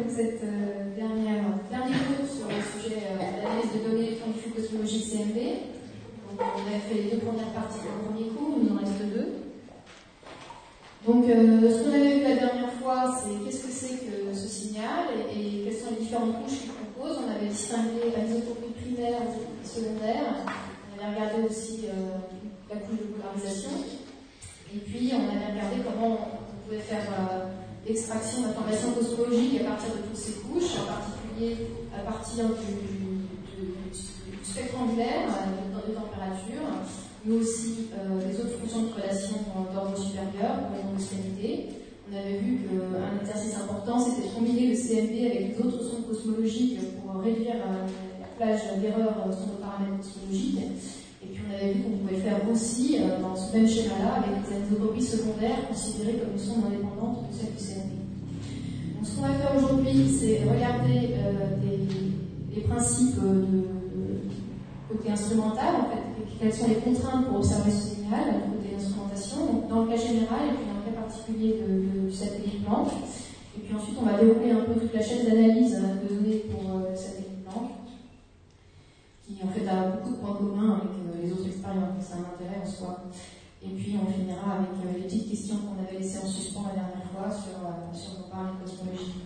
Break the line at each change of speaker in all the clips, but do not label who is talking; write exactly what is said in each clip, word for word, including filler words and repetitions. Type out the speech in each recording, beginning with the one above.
donc cette euh, dernière, dernier cours sur le sujet euh, de l'analyse de données du fond du flux cosmologique C M B. Donc, on a fait les deux premières parties dans le premier cours, il nous en reste deux. Donc, euh, ce qu'on avait vu la dernière fois, c'est qu'est-ce que c'est que ce signal et, et quelles sont les différentes couches qu'il compose. On avait distingué l'anisotropie primaire et secondaire. On avait regardé aussi euh, la couche de polarisation. Et puis, on avait regardé comment on pouvait faire euh, l'extraction d'informations cosmologiques à partir de toutes ces couches, en particulier à partir du, du, du spectre angulaire, de, de température, mais aussi euh, les autres fonctions de corrélation d'ordre supérieur, comme les nombres. On avait vu qu'un exercice important, c'était de combiner le C M B avec les autres sondes cosmologiques pour réduire euh, la plage d'erreurs sur nos paramètres cosmologiques. Et puis on avait vu qu'on pouvait faire aussi, euh, dans ce même schéma-là, avec des anisotropies secondaires considérées comme une sonde indépendante de celle du C M B. Donc ce qu'on va faire aujourd'hui, c'est regarder euh, des, des principes de, de côté instrumental, en fait, quelles sont les contraintes pour observer ce signal, du côté instrumentation, donc dans le cas général et puis dans le cas particulier de, de, du satellite Planck. Et puis ensuite, on va développer un peu toute la chaîne d'analyse de données pour euh, le satellite Planck, qui en fait a beaucoup de points communs avec euh, les autres expériences, c'est un intérêt en soi. Et puis on finira avec euh, les petites questions qu'on avait laissées en suspens la dernière fois sur, euh, sur nos paramètres cosmologiques.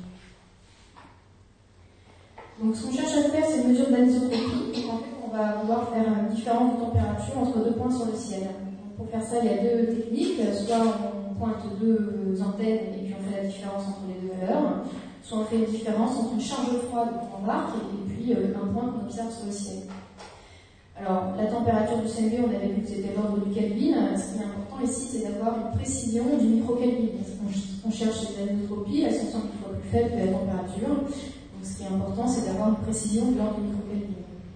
Donc ce qu'on cherche à faire, c'est une mesure d'anisotropie. Donc en fait, on va vouloir faire une différence de température entre deux points sur le ciel. Donc, pour faire ça, il y a deux techniques. Soit on pointe deux antennes et puis on fait la différence entre les deux valeurs, soit on fait une différence entre une charge froide qu'on embarque et puis euh, un point qu'on observe sur le ciel. Alors, la température du C M B, on avait vu que c'était l'ordre du Kelvin. Ce qui est important ici, c'est d'avoir une précision du micro-Kelvin. Parce qu'on cherche les anisotropies, elles sont cent mille fois plus faibles que la température. Donc, ce qui est important, c'est d'avoir une précision de l'ordre du micro-Kelvin.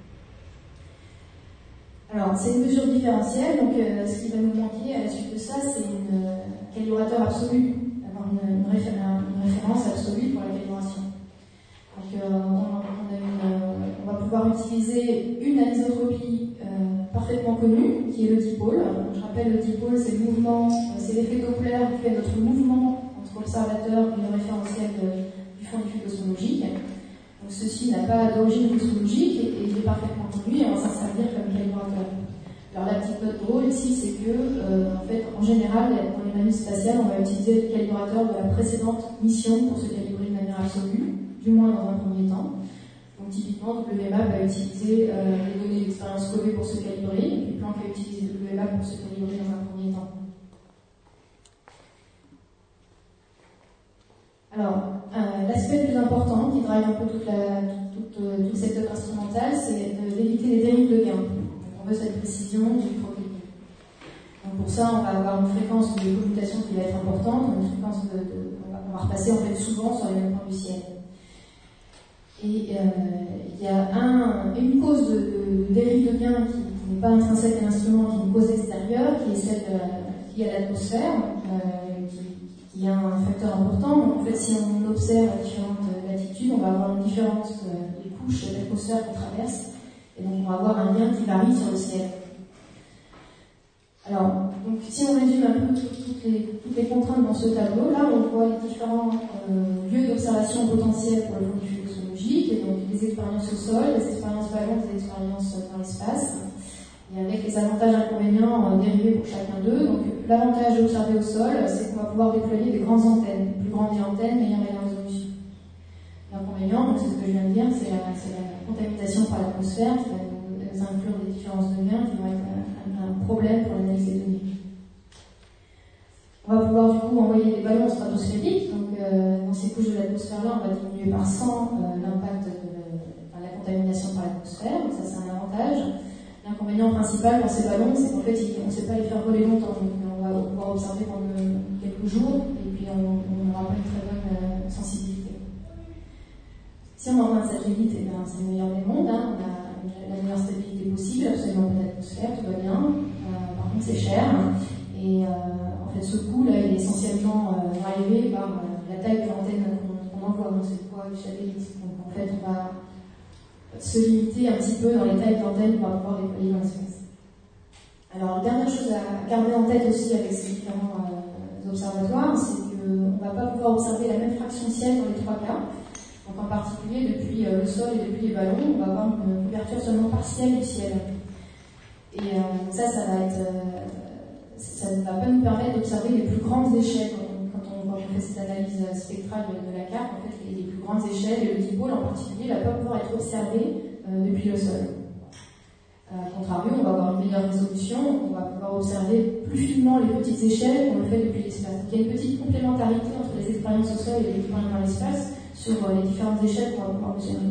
Alors, c'est une mesure différentielle. Donc, euh, ce qui va nous manquer à la suite de ça, c'est une euh, calibrateur absolu, avoir une, une, réfé une référence absolue pour la calibration. Donc, euh, on, on, a une, euh, on va pouvoir utiliser une anisotropie euh, parfaitement connue, qui est le dipôle. Donc, je rappelle, le dipôle, c'est le mouvement, euh, c'est l'effet Doppler qui fait notre mouvement entre l'observateur et le référentiel de, du fond du flux cosmologique. Donc, ceci n'a pas d'origine cosmologique et, et il est parfaitement connu et on va s'en servir comme calibrateur. Alors, la petite note drôle ici, c'est que, euh, en fait, en général, dans les manus spatiales, on va utiliser le calibrateur de la précédente mission pour se calibrer de manière absolue, du moins dans un premier temps. Donc typiquement, W M A P va utiliser euh, les données d'expérience Covey pour se calibrer, et puis Planck va utiliser W M A P pour se calibrer dans un premier temps. Alors, euh, l'aspect le plus important qui drive un peu toute, la, toute, toute, toute cette œuvre instrumentale, c'est d'éviter les dérives de gain. Donc, on veut cette précision du micro-Kelvin. Donc pour ça, on va avoir une fréquence de commutation qui va être importante, une fréquence de, de on, va, on va repasser en fait souvent sur les mêmes points du ciel. Et il euh, y a un, une cause de, de, de dérive de gain qui, qui n'est pas intrinsèque à l'instrument, qui est une cause extérieure, qui est celle de, liée à l'atmosphère, euh, qui, qui a un facteur important. Donc, en fait, si on observe à différentes latitudes, on va avoir une différence euh, des couches d'atmosphère qu'on traverse, et donc on va avoir un lien qui varie sur le ciel. Alors, donc, si on résume un peu toutes les, toutes les contraintes dans ce tableau, là, on voit les différents euh, lieux d'observation potentiels pour le fond du flux cosmologique, et donc les expériences au sol, les expériences ballons, les expériences dans l'espace, et avec les avantages et inconvénients euh, dérivés pour chacun d'eux. Donc, l'avantage d'observer au sol, c'est qu'on va pouvoir déployer des grandes antennes, plus grandes les antennes, meilleure meilleure résolution. L'inconvénient, donc c'est ce que je viens de dire, c'est la, la contamination par l'atmosphère, qui va nous, nous inclure des différences de gain qui vont être un, un problème pour l'analyse des données. On va pouvoir du coup envoyer des ballons stratosphériques, donc euh, dans ces couches de l'atmosphère-là, on va diminuer par cent euh, l'impact de, de, de la contamination par l'atmosphère, donc ça c'est un avantage. L'inconvénient principal pour ces ballons, c'est qu'en fait, on ne sait pas les faire voler longtemps, donc on va pouvoir observer pendant quelques jours, et puis on n'aura pas une très bonne euh, sensibilité. Si on envoie un satellite, eh bien, c'est le meilleur des mondes, hein. On a la meilleure stabilité possible, absolument pas d'atmosphère, tout va bien. Euh, par contre, c'est cher. Et euh, en fait, ce coût, là, il est essentiellement euh, drivé par euh, la taille de l'antenne qu'on qu'on envoie, donc c'est le poids du satellite. Donc en fait, on va se limiter un petit peu dans les tailles d'antenne pour pouvoir déployer dans l'espace. Alors, dernière chose à garder en tête aussi avec ces différents euh, observatoires, c'est qu'on ne va pas pouvoir observer la même fraction de ciel dans les trois cas. Donc en particulier, depuis euh, le sol et depuis les ballons, on va avoir une couverture seulement partielle du ciel. Et euh, ça, ça va être, euh, ça ne va pas nous permettre d'observer les plus grandes échelles. Quand on, quand on fait cette analyse spectrale de, de la carte, en fait, les, les plus grandes échelles, et le dipôle en particulier, ne va pas pouvoir être observé euh, depuis le sol. A contrario, on va avoir une meilleure résolution, on va pouvoir observer plus finement les petites échelles qu'on le fait depuis l'espace. Il y a une petite complémentarité entre les expériences au sol et les expériences dans l'espace sur les différentes échelles qu'on va pouvoir mesurer.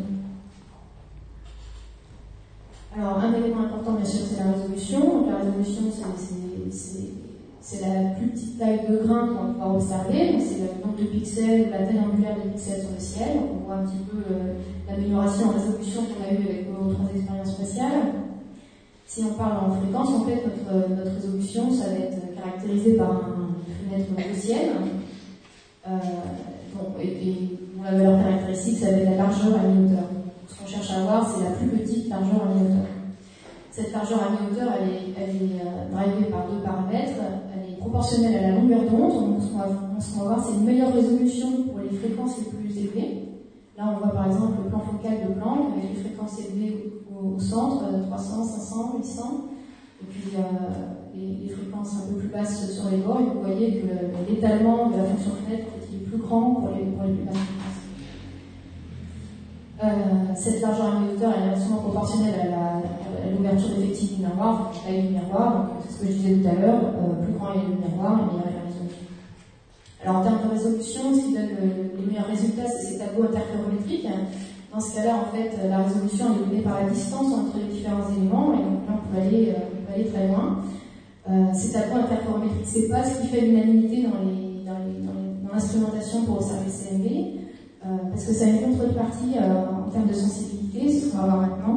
Alors, un élément important, bien sûr, c'est la résolution. Donc, la résolution, c'est la plus petite taille de grain qu'on va pouvoir observer. Donc, c'est le nombre de pixels ou la taille angulaire de pixels sur le ciel. Donc, on voit un petit peu euh, l'amélioration en résolution qu'on a eue avec nos trois expériences spatiales. Si on parle en fréquence, en fait, notre, notre résolution, ça va être caractérisé par un fenêtre gaussienne. Euh, donc, et, et la valeur caractéristique, ça va être la largeur à mi-hauteur. Ce qu'on cherche à avoir, c'est la plus petite largeur à mi-hauteur. Cette largeur à mi-hauteur, elle est, elle est euh, drivée par deux paramètres. Elle est proportionnelle à la longueur d'onde. Donc, ce qu'on va, ce qu'on va voir, c'est une meilleure résolution pour les fréquences les plus élevées. Là, on voit par exemple le plan focal de Planck avec les fréquences élevées au, au centre, trois cents, cinq cents, huit cents, et puis euh, les, les fréquences un peu plus basses sur les bords, et vous voyez que l'étalement de la fonction fenêtre est plus grand pour les, pour les plus basses fréquences. Euh, cette largeur à mi-hauteur est inversement proportionnelle à l'ouverture effective du miroir, la taille du miroir, donc c'est ce que je disais tout à l'heure, euh, plus grand est le miroir, et meilleure est la résolution. Alors en termes de résolution, ce qui donne le, les meilleurs résultats, c'est ces tableaux interférométriques. Dans ce cas-là, en fait, la résolution est donnée par la distance entre les différents éléments, et donc là, on peut aller, euh, on peut aller très loin. Euh, ces tableaux interférométriques, c'est pas ce qui fait l'unanimité dans les, dans les, dans les, dans l'instrumentation pour observer C M B, euh, parce que ça a une contrepartie euh, en termes de sensibilité, c'est ce qu'on va voir maintenant.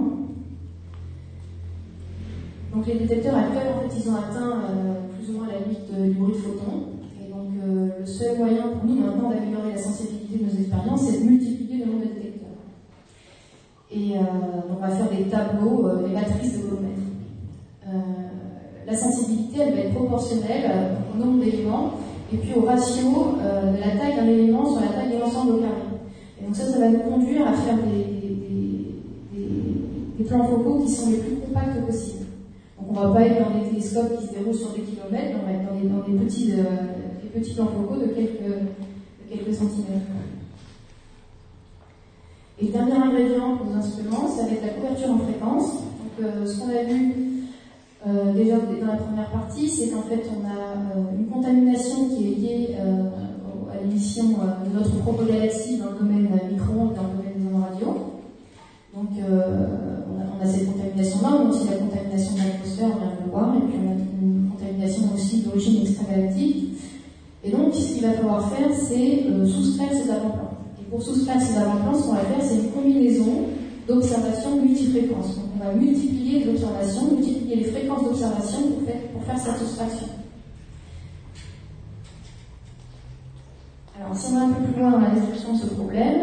Donc les détecteurs actuels, en fait, ils ont atteint euh, plus ou moins la limite de, du bruit de photon. Donc, euh, le seul moyen pour nous maintenant d'améliorer la sensibilité de nos expériences, c'est de multiplier le nombre de détecteurs. Et euh, on va faire des tableaux, euh, des matrices de volumètre. Euh, la sensibilité, elle va être proportionnelle euh, au nombre d'éléments et puis au ratio euh, de la taille d'un élément sur la taille de l'ensemble au carré. Et donc ça, ça va nous conduire à faire des, des, des, des plans focaux qui sont les plus compacts possibles. Donc on ne va pas être dans des télescopes qui se déroulent sur des kilomètres, on va être dans des, dans des petits... Euh, petits plans focaux de quelques, de quelques centimètres. Et le dernier ingrédient pour nos instruments, ça va être la couverture en fréquence. Donc, euh, ce qu'on a vu euh, déjà dans la première partie, c'est qu'en fait, on a euh, une contamination qui est liée euh, à l'émission euh, de notre propre galaxie dans le domaine micro-ondes, dans le domaine des ondes radio. Donc, euh, on, a, on a cette contamination-là, on a aussi la contamination de l'atmosphère, on vient de le voir, et puis on a une contamination aussi d'origine extragalactique. Et donc, ce qu'il va falloir faire, c'est euh, soustraire ces avant-plans. Et pour soustraire ces avant-plans, ce qu'on va faire, c'est une combinaison d'observations multifréquences. Donc, on va multiplier les observations, multiplier les fréquences d'observation pour faire, pour faire cette soustraction. Alors, si on va un peu plus loin dans la description de ce problème,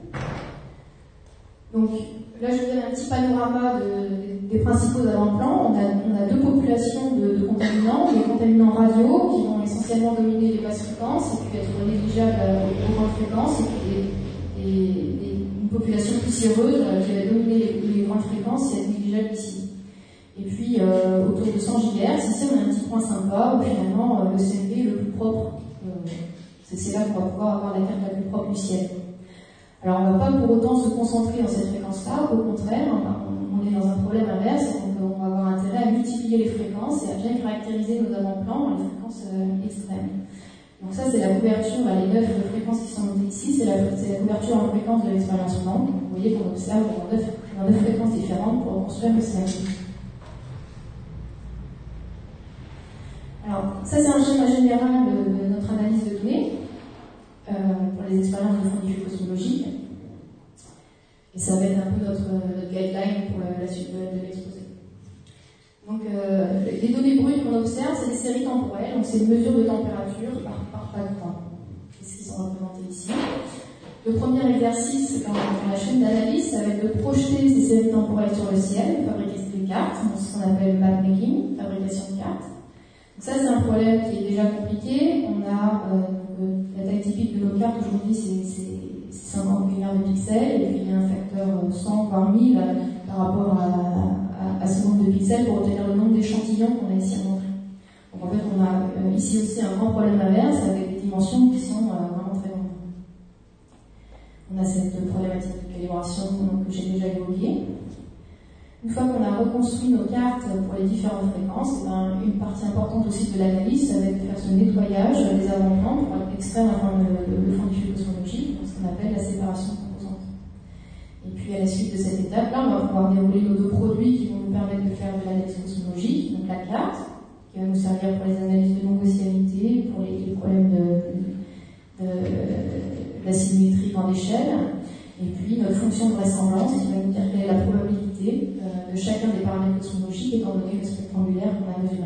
donc là, je vous donne un petit panorama de, des principaux avant-plans. On a, on a deux populations de, de contaminants, les contaminants radio qui vont essentiellement dominer les basses fréquences et puis être négligeables aux grandes fréquences, et puis des, des, des, une population poussiéreuse qui va dominer les, les grandes fréquences et être négligeable ici. Et puis euh, autour de cent gigahertz, ici on a un petit point sympa où finalement euh, le C M B est le plus propre. Euh, c'est là qu'on va pouvoir avoir la carte la plus propre du ciel. Alors on ne va pas pour autant se concentrer dans cette fréquence-là, au contraire, on, on est dans un problème inverse, donc on va avoir intérêt à multiplier les fréquences et à bien caractériser nos avant-plans dans les fréquences euh, extrêmes. Donc ça c'est la couverture, là, les neuf fréquences qui sont notées ici, c'est la, la couverture en fréquence de l'expérience Planck. Vous voyez qu'on observe dans neuf, dans neuf fréquences différentes pour construire le C M B. Alors ça c'est un schéma général de, de notre analyse de données. Euh, pour les expériences de fond diffus cosmologiques. Et ça va être un peu notre, notre guideline pour la, la suite de, de l'exposé. Donc, euh, les données brutes qu'on observe, c'est des séries temporelles, donc c'est une mesure de température par, par pas de temps. C'est ce qui sont représentés ici. Le premier exercice dans, dans la chaîne d'analyse, ça va être de projeter ces séries temporelles sur le ciel, fabriquer des cartes, donc ce qu'on appelle mapmaking, fabrication de cartes. Donc ça, c'est un problème qui est déjà compliqué. On a euh, la taille typique de nos cartes aujourd'hui, c'est cinquante milliards de pixels, et puis il y a un facteur cent voire mille par rapport à, à, à ce nombre de pixels pour obtenir le nombre d'échantillons qu'on a ici à montrer. Donc en fait, on a euh, ici aussi un grand problème inverse avec des dimensions qui sont euh, vraiment très grandes. On a cette problématique de calibration que j'ai déjà évoquée. Une fois qu'on a reconstruit nos cartes pour les différentes fréquences, ben, une partie importante aussi de l'analyse, ça va être de faire ce nettoyage des avant-plans pour extraire le, le, le fond diffus cosmologique, ce qu'on appelle la séparation composante. Et puis à la suite de cette étape-là, on va pouvoir dérouler nos deux produits qui vont nous permettre de faire de l'analyse cosmologique, donc la carte, qui va nous servir pour les analyses de non-gaussianité, pour les, les problèmes de, de, de la symétrie grande échelle, et puis notre fonction de vraisemblance qui va nous dire quelle est la probabilité euh, de chacun des paramètres cosmologiques étant donné le spectre angulaire qu'on a mesuré.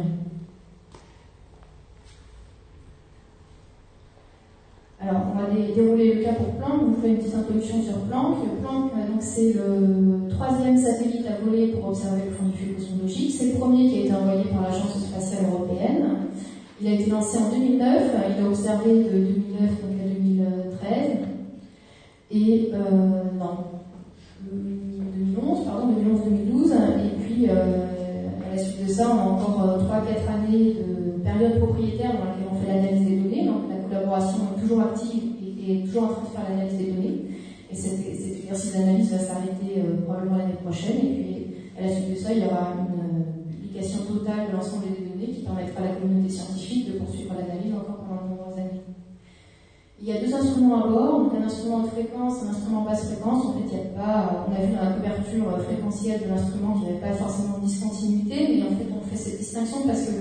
Alors, on va dé dérouler le cas pour Planck. On fait une petite introduction sur Planck. Planck, donc, c'est le troisième satellite à voler pour observer le fond diffus cosmologique. C'est le premier qui a été envoyé par l'Agence spatiale européenne. Il a été lancé en deux mille neuf. Il a observé de deux mille neuf donc, à deux mille treize. Et, euh, non, deux mille onze, pardon, deux mille onze deux mille douze. Et puis, euh, à la suite de ça, on a encore trois à quatre années de période propriétaire dans laquelle on fait l'analyse des données. Donc, la collaboration est toujours active et est toujours en train de faire l'analyse des données. Et cet, cet exercice d'analyse va s'arrêter euh, probablement l'année prochaine. Et puis, à la suite de ça, il y aura une euh, publication totale de l'ensemble des données qui permettra à la communauté scientifique de poursuivre l'analyse encore pendant de nombreuses années. Il y a deux instruments à bord, donc un instrument de fréquence et un instrument basse fréquence. En fait, il y a pas, on a vu dans la couverture fréquentielle de l'instrument qu'il n'y avait pas forcément de discontinuité, mais en fait, on fait cette distinction parce que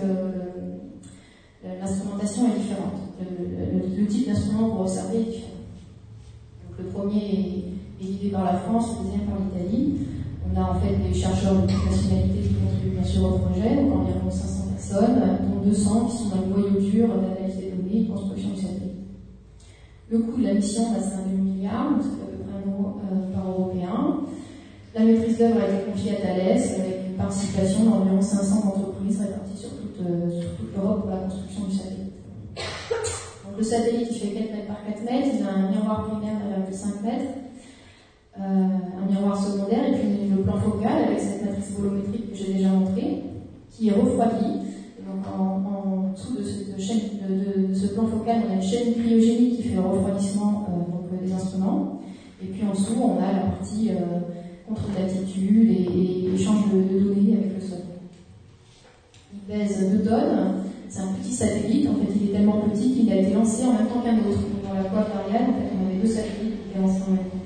l'instrumentation est différente. Le, le, le type d'instrument pour observer est différent. Donc, le premier est, est guidé par la France, le deuxième par l'Italie. On a en fait des chercheurs de toute nationalité qui contribuent bien sûr au projet, donc environ cinq cents personnes, dont deux cents qui sont dans le noyau dur d'analyse des données et de construction du satellite. Le coût de la mission, c'est un demi-milliard, donc c'est à peu près un euro euh, par européen. La maîtrise d'œuvre a été confiée à Thales avec une participation d'environ cinq cents entreprises réparties sur toute, euh, sur toute l'Europe pour la construction du satellite. Donc le satellite, il fait quatre mètres par quatre mètres, il a un miroir primaire d'un virgule cinq mètres, euh, un miroir secondaire, et puis le plan focal avec cette matrice volumétrique que j'ai déjà montrée, qui est refroidie. Donc en, en dessous de, cette chaîne, de, de ce plan focal, on a une chaîne cryogénique qui fait le refroidissement euh, donc, des instruments. Et puis en dessous, on a la partie euh, contre-latitude et, et échange de, de données avec le sol. Il pèse deux tonnes. C'est un petit satellite. En fait, il est tellement petit qu'il a été lancé en même temps qu'un autre. Donc, dans la coiffe d'Ariane, en fait, on avait deux satellites qui étaient lancés en même temps.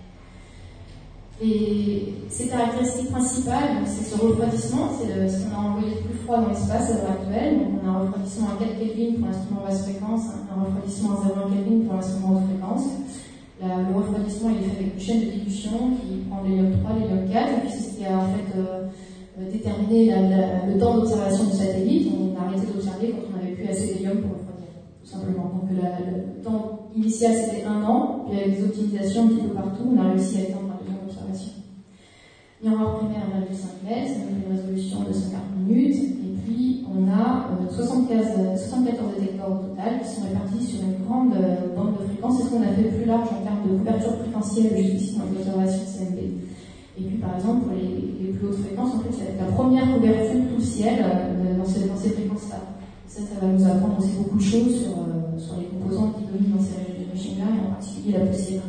Et ses caractéristiques principales, c'est ce refroidissement, c'est ce qu'on a envoyé de plus froid dans l'espace à l'heure actuelle. Donc on a un refroidissement à quatre Kelvin pour l'instrument basse fréquence, un refroidissement à zéro virgule un Kelvin pour l'instrument haute fréquence. La, le refroidissement il est fait avec une chaîne de dilution qui prend l'hélium trois, l'hélium quatre, et puis c'est ce qui a en fait euh, déterminé la, la, le temps d'observation du satellite. On a arrêté d'observer quand on n'avait plus assez d'hélium pour refroidir, tout simplement. Donc la, le temps initial c'était un an, puis avec des optimisations un petit peu partout, on a réussi à étendre observation. Miroir primaire un virgule cinq mètres, ça donne une résolution de cent quarante minutes, et puis on a euh, soixante-quatorze détecteurs au total qui sont répartis sur une grande euh, bande de fréquences. C'est ce qu'on a fait plus large en termes de couverture fréquentielle jusqu'ici dans les observations C M B. Et puis par exemple, pour les, les plus hautes fréquences, en fait, c'est la première couverture tout le ciel euh, dans ces, dans ces fréquences-là. Ça, ça va nous apprendre aussi beaucoup de choses sur, euh, sur les composantes qui dominent dans ces régimes-là, et en particulier la poussière.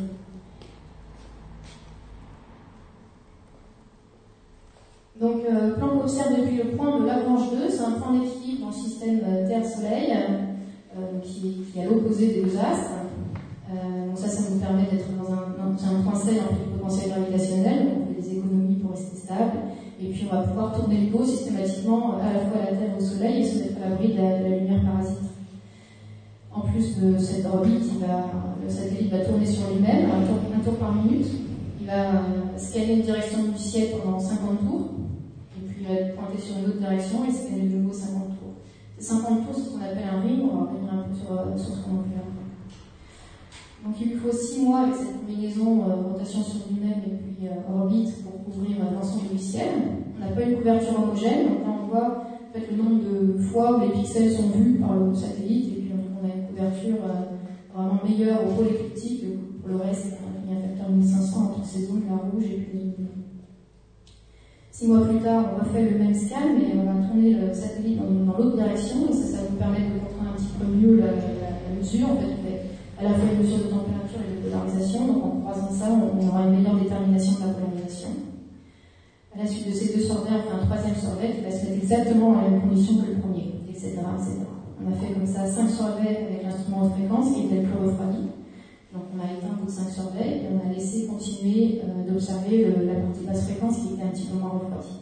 Donc, euh, Planck observe depuis le point de Lagrange deux, c'est un point d'équilibre dans le système euh, Terre-Soleil, euh, qui, qui est à l'opposé des deux astres. Euh, donc ça, ça nous permet d'être dans un, dans un point C en potentiel gravitationnel, donc on fait des économies pour rester stable, et puis on va pouvoir tourner le pot systématiquement à la fois à la Terre et au Soleil et se mettre à l'abri de, de la lumière parasite. En plus de cette orbite, il va, le satellite va tourner sur lui-même, un tour, un tour par minute. Il va scanner une direction du ciel pendant cinquante tours. Il va être pointé sur une autre direction et c'est de nouveau cinquante tours. Ces cinquante tours, c'est ce qu'on appelle un ring, on va revenir un peu sur, sur ce qu'on a vu après. Donc il lui faut six mois avec cette combinaison euh, rotation sur lui-même et puis euh, orbite pour couvrir euh, l'ensemble du ciel. On n'a pas une couverture homogène, donc là on voit en fait, le nombre de fois où les pixels sont vus par le satellite et puis on a une couverture euh, vraiment meilleure au pôle écliptique. Le pour le reste, il y a un facteur mille cinq cents entre ces zones, la rouge et puis les zones blanches. Six mois plus tard, on refait le même scan, mais on va tourner le satellite dans, dans l'autre direction, et ça, ça va nous permettre de contrôler un petit peu mieux la, la, la mesure. En fait, on fait à la fois une mesure de température et de polarisation, donc en croisant ça, on, on aura une meilleure détermination de la polarisation. À la suite de ces deux surveys, on fait un troisième survey qui va se mettre exactement dans les mêmes conditions que le premier, et cetera, et cetera. On a fait comme ça cinq surveys avec l'instrument de fréquence qui était le plus refroidi. Donc on a éteint au bout de cinq surveys et on a laissé continuer euh, d'observer la partie basse fréquence qui était un petit peu moins refroidie.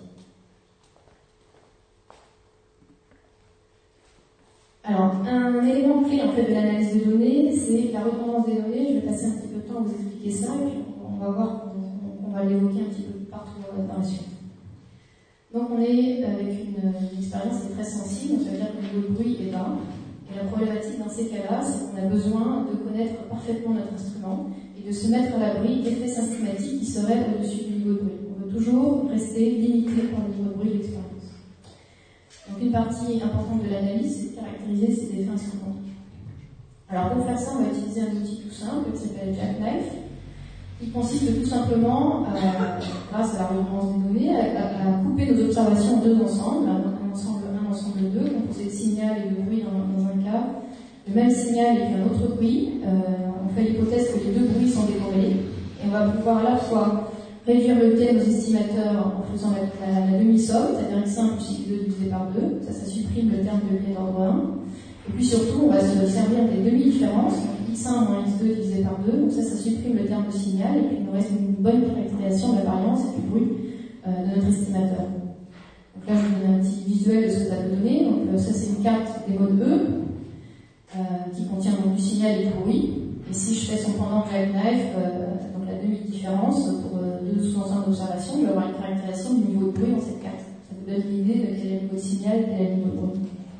Alors, un élément clé en fait de l'analyse de données, c'est la redondance des données. Je vais passer un petit peu de temps à vous expliquer ça et puis on va voir qu'on va l'évoquer un petit peu partout dans la suite. Donc on est avec une, une expérience qui est très sensible, donc ça veut dire que le niveau de bruit est bas. Et la problématique dans ces cas-là, c'est qu'on a besoin de connaître parfaitement notre instrument et de se mettre à l'abri d'effets systématiques qui seraient au-dessus du niveau de bruit. On veut toujours rester limité par le niveau de bruit de l'expérience. Donc une partie importante de l'analyse, c'est de caractériser ces effets instrumentaux. Alors pour faire ça, on va utiliser un outil tout simple qui s'appelle Jackknife, qui consiste tout simplement, à, grâce à la redondance des données, à, à, à couper nos observations en deux ensembles, un ensemble un, ensemble deux, composé de signal et de bruit dans, dans un cas, le même signal et puis un autre bruit. Euh, on fait l'hypothèse que les deux bruits sont décorrélés, et on va pouvoir à la fois réduire le T de nos estimateurs en faisant la, la, la demi-somme, c'est-à-dire x un plus x deux divisé par deux, ça, ça supprime le terme de clé d'ordre un. Et puis surtout, on va se servir des demi-différences, donc x un moins x deux divisé par deux, donc ça, ça supprime le terme de signal, et puis il nous reste une bonne caractérisation de la variance et du bruit euh, de notre estimateur. Donc là, je vous donne un petit visuel de ce que ça peut donner. Donc euh, ça, c'est une carte des modes E, euh, qui contient donc du signal et du bruit. Et si je fais son pendant Jackknife, euh, donc la demi-différence pour euh, deux sous-ensembles d'observation, je vais avoir une caractérisation du niveau de bruit dans cette carte. Ça vous donne une idée de quel est le niveau de signal et quel est le niveau de bruit.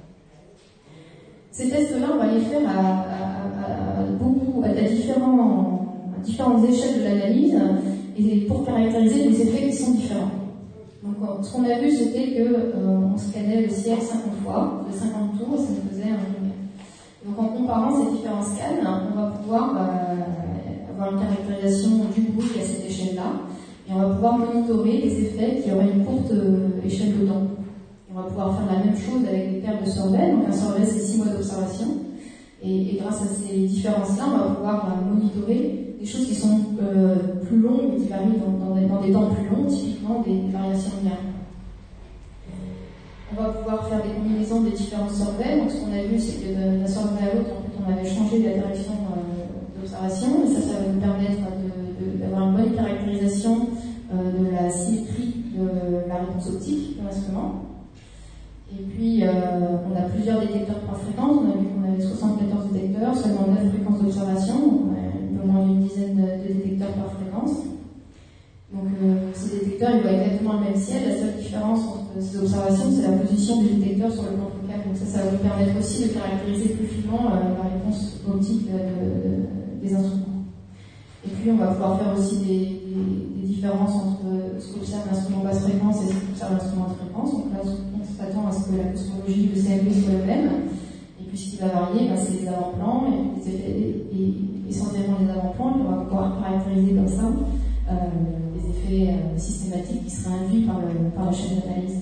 Ces tests-là, on va les faire à, à, à, à beaucoup, à, différents, à différentes échelles de l'analyse et pour caractériser des effets qui sont différents. Donc, ce qu'on a vu, c'était que euh, on scannait le ciel cinquante fois, de cinquante tours, et ça nous faisait un lumière. Donc, en comparant ces différents scans, on va pouvoir euh, avoir une caractérisation du bruit à cette échelle-là, et on va pouvoir monitorer les effets qui auraient une courte euh, échelle de temps. On va pouvoir faire la même chose avec des paires de surveys. Donc un survey, c'est six mois d'observation. Et, et grâce à ces différences-là, on va pouvoir euh, monitorer des choses qui sont euh, plus longues et qui varient dans, dans, des, dans des temps plus longs, typiquement des, des variations linéaires. On va pouvoir faire des combinaisons des différents surveys. Donc ce qu'on a vu, c'est que d'un survey à l'autre, en fait, on avait changé la direction euh, d'observation. Et ça, ça va nous permettre d'avoir une bonne caractérisation euh, de la symétrie de la réponse optique de l'instrument. Et puis, euh, on a plusieurs détecteurs par fréquence. On a vu qu'on avait soixante-quatorze détecteurs, seulement neuf fréquences d'observation. Donc, on a un peu moins d'une dizaine de, de détecteurs par fréquence. Donc, euh, ces détecteurs, ils voient exactement le même ciel. La seule différence entre ces observations, c'est la position du détecteur sur le plan focal. Donc, ça, ça va nous permettre aussi de caractériser plus finement euh, la réponse optique de, de, de, des instruments. Et puis, on va pouvoir faire aussi des, des, des différences entre ce qu'observe l'instrument basse fréquence et ce qu'observe l'instrument de fréquence. Donc là, on s'attend à ce que la cosmologie de C M B soit le même. Et puis, ce qui va varier, ben, c'est les avant-plans et, les effets, et, et essentiellement les avant-plans. Et on va pouvoir caractériser comme ça euh, les effets euh, systématiques qui seraient induits par, le, par la chaîne d'analyse.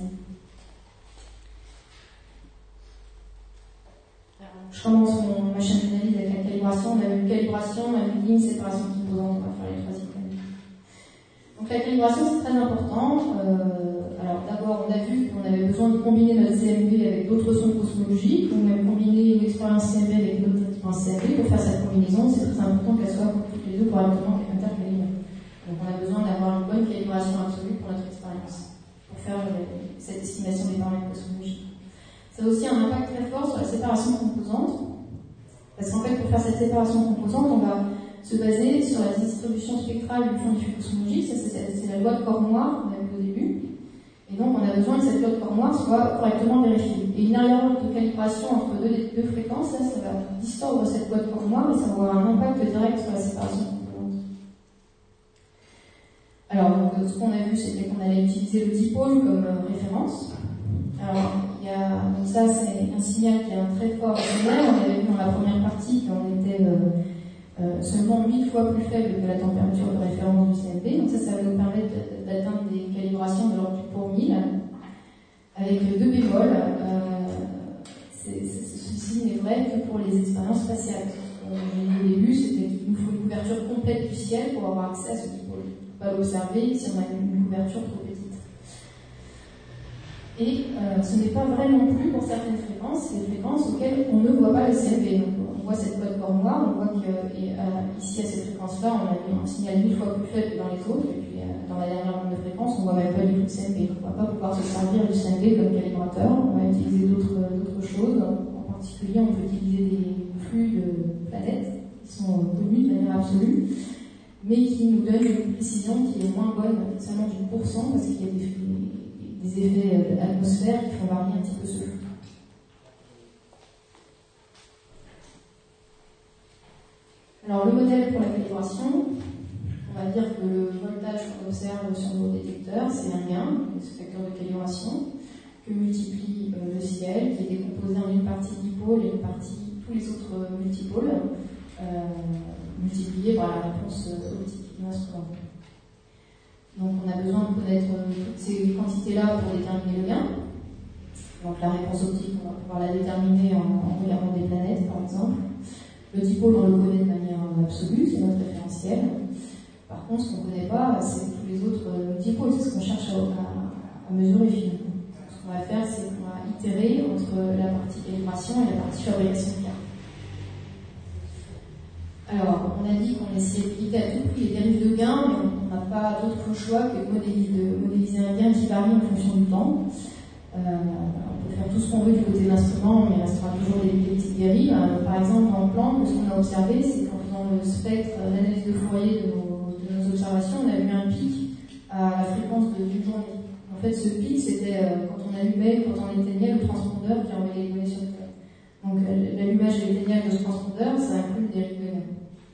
Je commence mon, ma chaîne d'analyse avec la calibration. On a vu calibration, on a vu ligne, séparation composante. On va faire les trois items. Donc la calibration, c'est très important. Euh, alors d'abord, on a vu qu'on avait besoin de combiner notre C M B avec d'autres sons cosmologiques, ou même combiner une expérience C M B avec une autre expérience C M B. Pour faire cette combinaison, c'est très important qu'elle soit toutes les deux correctement intercalibées. Donc on a besoin d'avoir une bonne calibration absolue pour notre expérience, pour faire les, cette estimation des paramètres cosmologiques. Ça a aussi un impact très fort sur la séparation de composantes, parce qu'en fait, pour faire cette séparation de composantes, on va se baser sur la distribution spectrale du champ diffus cosmologique. Ça, c'est la loi de Corre-Moire qu'on a vue au début. Et donc, on a besoin que cette loi de Corre-Moire soit correctement vérifiée. Et une arrière de calibration entre deux, deux fréquences, là, ça va distordre cette loi de Corre-Moire et ça va avoir un impact direct sur la séparation de composantes. Alors, donc, ce qu'on a vu, c'était qu'on allait utiliser le dipôle comme euh, référence. Alors, il y a, donc ça, c'est un signal qui est un très fort signal. On avait vu dans la première partie qu'on était euh, euh, seulement mille fois plus faible que la température de référence du C M B. Donc ça, ça va nous permettre d'atteindre des calibrations de l'ordre du pour mille, avec deux bémols. Euh, ceci n'est vrai que pour les expériences spatiales. Au début, c'était qu'il nous faut une couverture complète du ciel pour avoir accès à ce dipôle. On ne peut pas l'observer si on a une couverture trop petite. Et euh, ce n'est pas vrai non plus pour certaines fréquences, c'est des fréquences auxquelles on ne voit pas le C M B. Donc, on voit cette cote corps noire, on voit qu'ici, euh, à cette fréquence-là, on a un signal mille fois plus faible que dans les autres, et puis euh, dans la dernière bande de fréquences, on ne voit même pas du tout le C M B. Donc, on ne va pas pouvoir se servir du C M B comme calibrateur, on va utiliser d'autres choses. En particulier, on peut utiliser des flux de planètes qui sont connus de manière absolue, mais qui nous donnent une précision qui est moins bonne, seulement du pourcent, parce qu'il y a des, des effets d'atmosphère qui font varier un petit peu ce flux. Alors, le modèle pour la calibration, on va dire que le voltage qu'on observe sur nos détecteurs, c'est un gain, ce facteur de calibration, que multiplie euh, le ciel, qui est décomposé en une partie dipôle et une partie tous les autres multipôles, euh, multipliés par la réponse optique de l'instrument. Donc on a besoin de connaître toutes ces quantités-là pour déterminer le gain. Donc la réponse optique, on va pouvoir la déterminer en, en regardant des planètes, par exemple. Le dipôle, on le connaît de manière absolue, c'est notre référentiel. Par contre, ce qu'on ne connaît pas, c'est tous les autres multipôles, c'est ce qu'on cherche à, à, à mesurer finalement. Ce qu'on va faire, c'est qu'on va itérer entre la partie calibration et la partie fabrication de gain. Alors, on a dit qu'on essayait d'éviter à tout prix les dérives de gain, mais on n'a pas d'autre choix que de modéliser, de modéliser un gain qui varie en fonction du temps. Euh, on peut faire tout ce qu'on veut du côté de l'instrument, mais il restera toujours des, des petites dérives. Euh, par exemple, dans le plan, ce qu'on a observé, c'est qu'en faisant le spectre, l'analyse de Fourier de nos, de nos observations, on a eu un pic à la fréquence d'une journée. En fait, ce pic, c'était euh, quand on allumait, quand on éteignait le transpondeur qui envoyait les données sur le plan. Donc, l'allumage et l'éteignage de ce transpondeur, ça inclut des dérives de gain.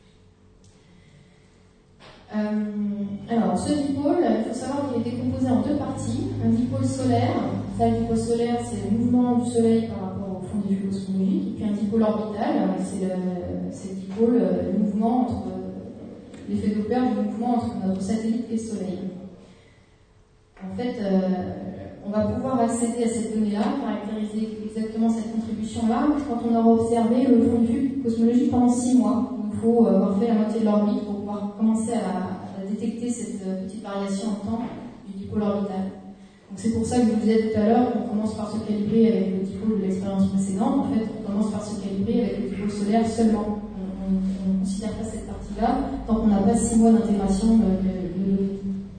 Euh, alors, ce dipôle, il faut savoir qu'il est décomposé en deux parties. Un dipôle solaire, ça, le dipôle solaire, c'est le mouvement du Soleil par rapport au fond des flux cosmologiques. Et puis un dipôle orbital, c'est le, le dipôle, le mouvement entre l'effet Doppler du mouvement entre notre satellite et le Soleil. En fait, euh, on va pouvoir accéder à cette donnée-là, caractériser exactement cette contribution-là, quand on aura observé le fond du flux cosmologique pendant six mois. Il faut avoir fait la moitié de l'orbite pour pouvoir commencer à, à détecter cette petite variation en temps du dipôle orbital. Donc c'est pour ça que je vous disais tout à l'heure qu'on commence par se calibrer avec le dipôle de l'expérience précédente. En fait, on commence par se calibrer avec le dipôle solaire seulement. On ne considère pas cette partie-là tant qu'on n'a pas six mois d'intégration de, de, de données.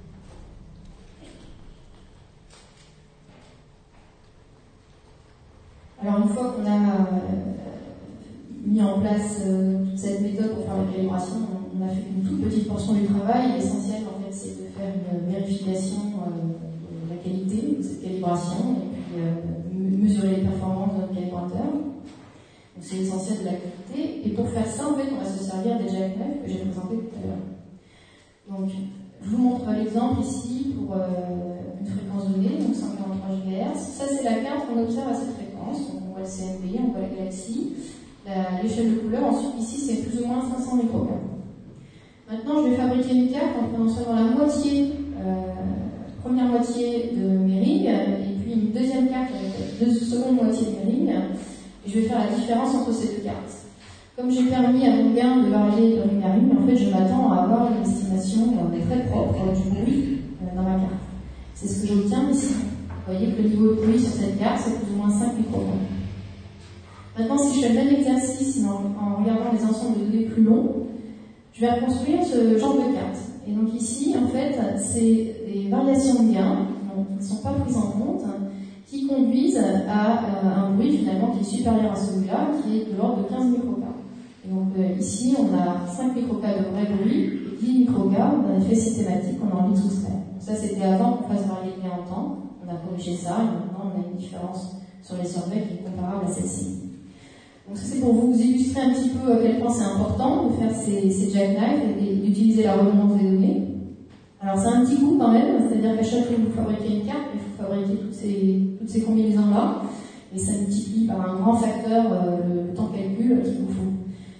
Alors une fois qu'on a euh, mis en place euh, toute cette méthode pour faire la calibration, on, on a fait une toute petite portion du travail. L'essentiel, en fait, c'est de faire une vérification euh, de la qualité de cette calibration et puis euh, mesurer les performances de notre calibrateur. Donc c'est l'essentiel de la qualité. Et pour faire ça, en fait, on va se servir des jackknife que j'ai présenté tout à l'heure. Donc, je vous montre l'exemple ici pour euh, une fréquence donnée, donc cent quarante-trois gigahertz. Ça, c'est la carte qu'on observe à cette fréquence. Donc, on voit le C M B, on voit la galaxie, l'échelle de couleur. Ensuite, ici, c'est plus ou moins cinq cents microgrammes. Maintenant, je vais fabriquer une carte en prenant seulement la moitié, euh, première moitié de mes rings, et puis une deuxième carte avec la deux secondes moitié de mes rings. Et je vais faire la différence entre ces deux cartes. Comme j'ai permis à mon gain de varier de ring à ring, en fait, je m'attends à avoir une estimation très propre du bruit dans ma carte. C'est ce que j'obtiens ici. Vous voyez que le niveau de bruit sur cette carte, c'est plus ou moins cinq microgrammes. Maintenant, si je fais le même exercice en, en regardant les ensembles de données plus longs, je vais reconstruire ce genre de carte. Et donc ici, en fait, c'est des variations de gain qui ne sont pas prises en compte, qui conduisent à euh, un bruit finalement qui est supérieur à celui-là, qui est de l'ordre de quinze microcards. Et donc euh, ici, on a cinq microcards de vrai bruit et dix microcards d'un effet systématique qu'on a envie de soustraire. Donc ça, c'était avant qu'on fasse varier le gain en temps. On a corrigé ça et maintenant on a une différence sur les surveys qui est comparable à celle-ci. Donc ça, c'est pour vous illustrer un petit peu à quel point c'est important de faire ces, ces jackknives et d'utiliser la redondance des données. Alors c'est un petit coût quand même, c'est-à-dire qu'à chaque fois que vous fabriquez une carte, il faut fabriquer toutes ces, toutes ces combinaisons-là, et ça multiplie par un grand facteur euh, le, le temps de calcul qu'il vous faut.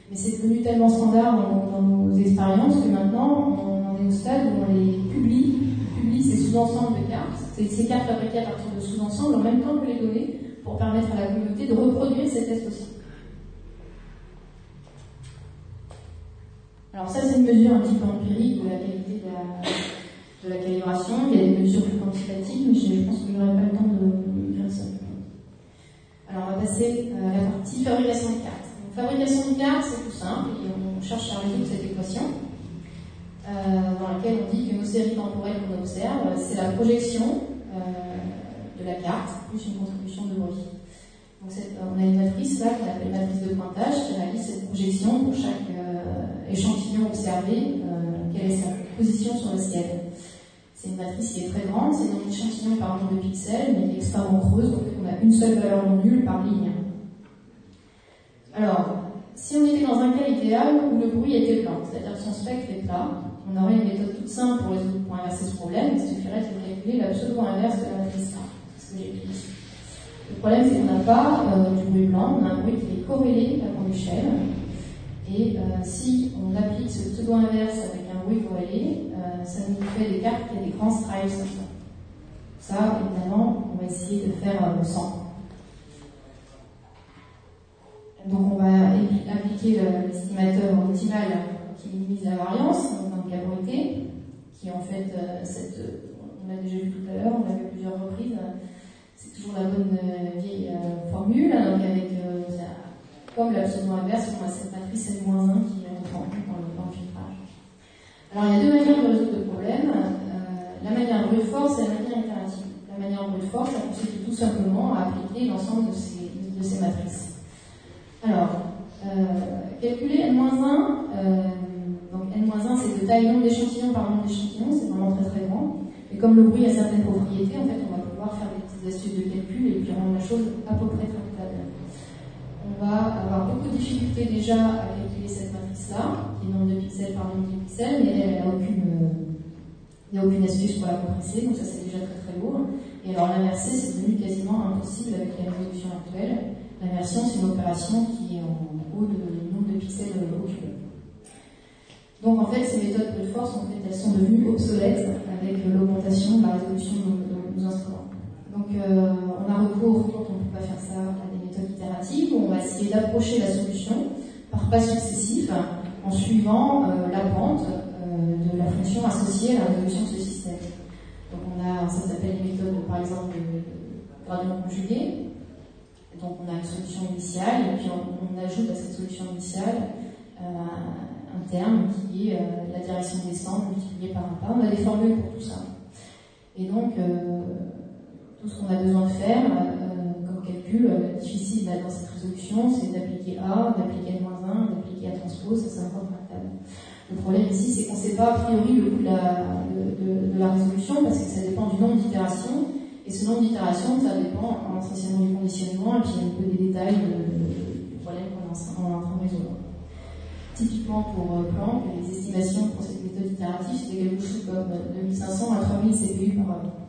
Mais c'est devenu tellement standard dans, dans nos expériences que maintenant, on, on est au stade où on les publie. On publie ces sous-ensembles de cartes, ces, ces cartes fabriquées à partir de sous-ensembles, en même temps que les données, pour permettre à la communauté de reproduire ces tests aussi. Alors ça, c'est une mesure un petit peu empirique de la qualité de la, de la calibration. Il y a des mesures plus quantitatives, mais je, je pense que je n'aurai pas le temps de faire ça. Alors on va passer à la partie fabrication de cartes. Donc, fabrication de cartes, c'est tout simple, et on cherche à résoudre cette équation, euh, dans laquelle on dit que nos séries temporelles qu'on observe, c'est la projection euh, de la carte, plus une contribution de bruit. Donc cette, on a une matrice là qu'on appelle matrice de pointage qui réalise cette projection pour chaque euh, échantillon observé, euh, quelle est sa position sur le ciel. C'est une matrice qui est très grande, c'est un échantillon par nombre de pixels, mais qui est extrêmement creuse, donc on a une seule valeur non nulle par ligne. Alors, si on était dans un cas idéal où le bruit était plat, c'est-à-dire que son spectre est plat, on aurait une méthode toute simple pour, résoudre, pour inverser ce problème, il suffirait de calculer la pseudo-inverse de la matrice A. C'est ce que j'ai écrit ici. Le problème, c'est qu'on n'a pas euh, du bruit blanc, on a un bruit qui est corrélé à grande échelle. Et euh, si on applique ce pseudo-inverse avec un bruit corrélé, euh, ça nous fait des cartes qui ont des grands stripes comme ça. Ça, évidemment, on va essayer de faire euh, sans. Donc on va appliquer l'estimateur optimal qui minimise la variance, donc dans le cas bruité, qui est en fait euh, cette, on l'a déjà vu tout à l'heure, on l'a vu à plusieurs reprises. C'est toujours la bonne euh, vieille euh, formule, donc avec, euh, comme la pseudo-inverse, on a cette matrice N moins un qui rentre en compte dans le, dans le filtrage. Alors il y a deux manières de résoudre le problème. Euh, la manière brute force et la manière itérative. La manière brute force, ça consiste tout simplement à appliquer l'ensemble de ces, de ces matrices. Alors, euh, calculer N moins un, euh, donc N moins un c'est le taille nombre d'échantillons par nombre d'échantillons, c'est vraiment très très grand. Et comme le bruit a certaines propriétés, en fait, on va pouvoir faire des petites astuces de calcul et puis rendre la chose à peu près tractable. On va avoir beaucoup de difficultés déjà à calculer cette matrice-là, qui est nombre de pixels par nombre de pixels, mais elle n'a aucune, euh, aucune astuce pour la compresser, donc ça c'est déjà très très lourd. Et alors l'inverser, c'est devenu quasiment impossible avec la résolution actuelle. L'inversion, c'est une opération qui est en haut du nombre de pixels au cube. Donc en fait, ces méthodes de force, en fait, elles sont devenues obsolètes avec l'augmentation de la résolution de nos, de nos instruments. Donc euh, on a recours, quand on ne peut pas faire ça, à des méthodes itératives où on va essayer d'approcher la solution par pas successifs en suivant euh, la pente euh, de la fonction associée à la résolution de ce système. Donc on a, ça s'appelle les méthodes par exemple de, de gradient conjugué. Donc on a une solution initiale et puis on, on ajoute à cette solution initiale euh, un terme qui est euh, la direction descendante multipliée par un pas. On a des formules pour tout ça. Et donc, euh, tout ce qu'on a besoin de faire euh, comme calcul euh, difficile là, dans cette résolution, c'est d'appliquer A, d'appliquer N moins un, d'appliquer A transpose, ça c'est encore tractable. Le problème ici, c'est qu'on ne sait pas a priori le coût de la, de, de, de la résolution parce que ça dépend du nombre d'itérations. Et ce nombre d'itérations, ça dépend essentiellement du conditionnement et puis un peu des détails du problème qu'on est en train de résoudre. Typiquement pour euh, Planck, les estimations pour cette méthode itérative, c'était quelque chose comme deux mille cinq cents à trois mille C P U par heure.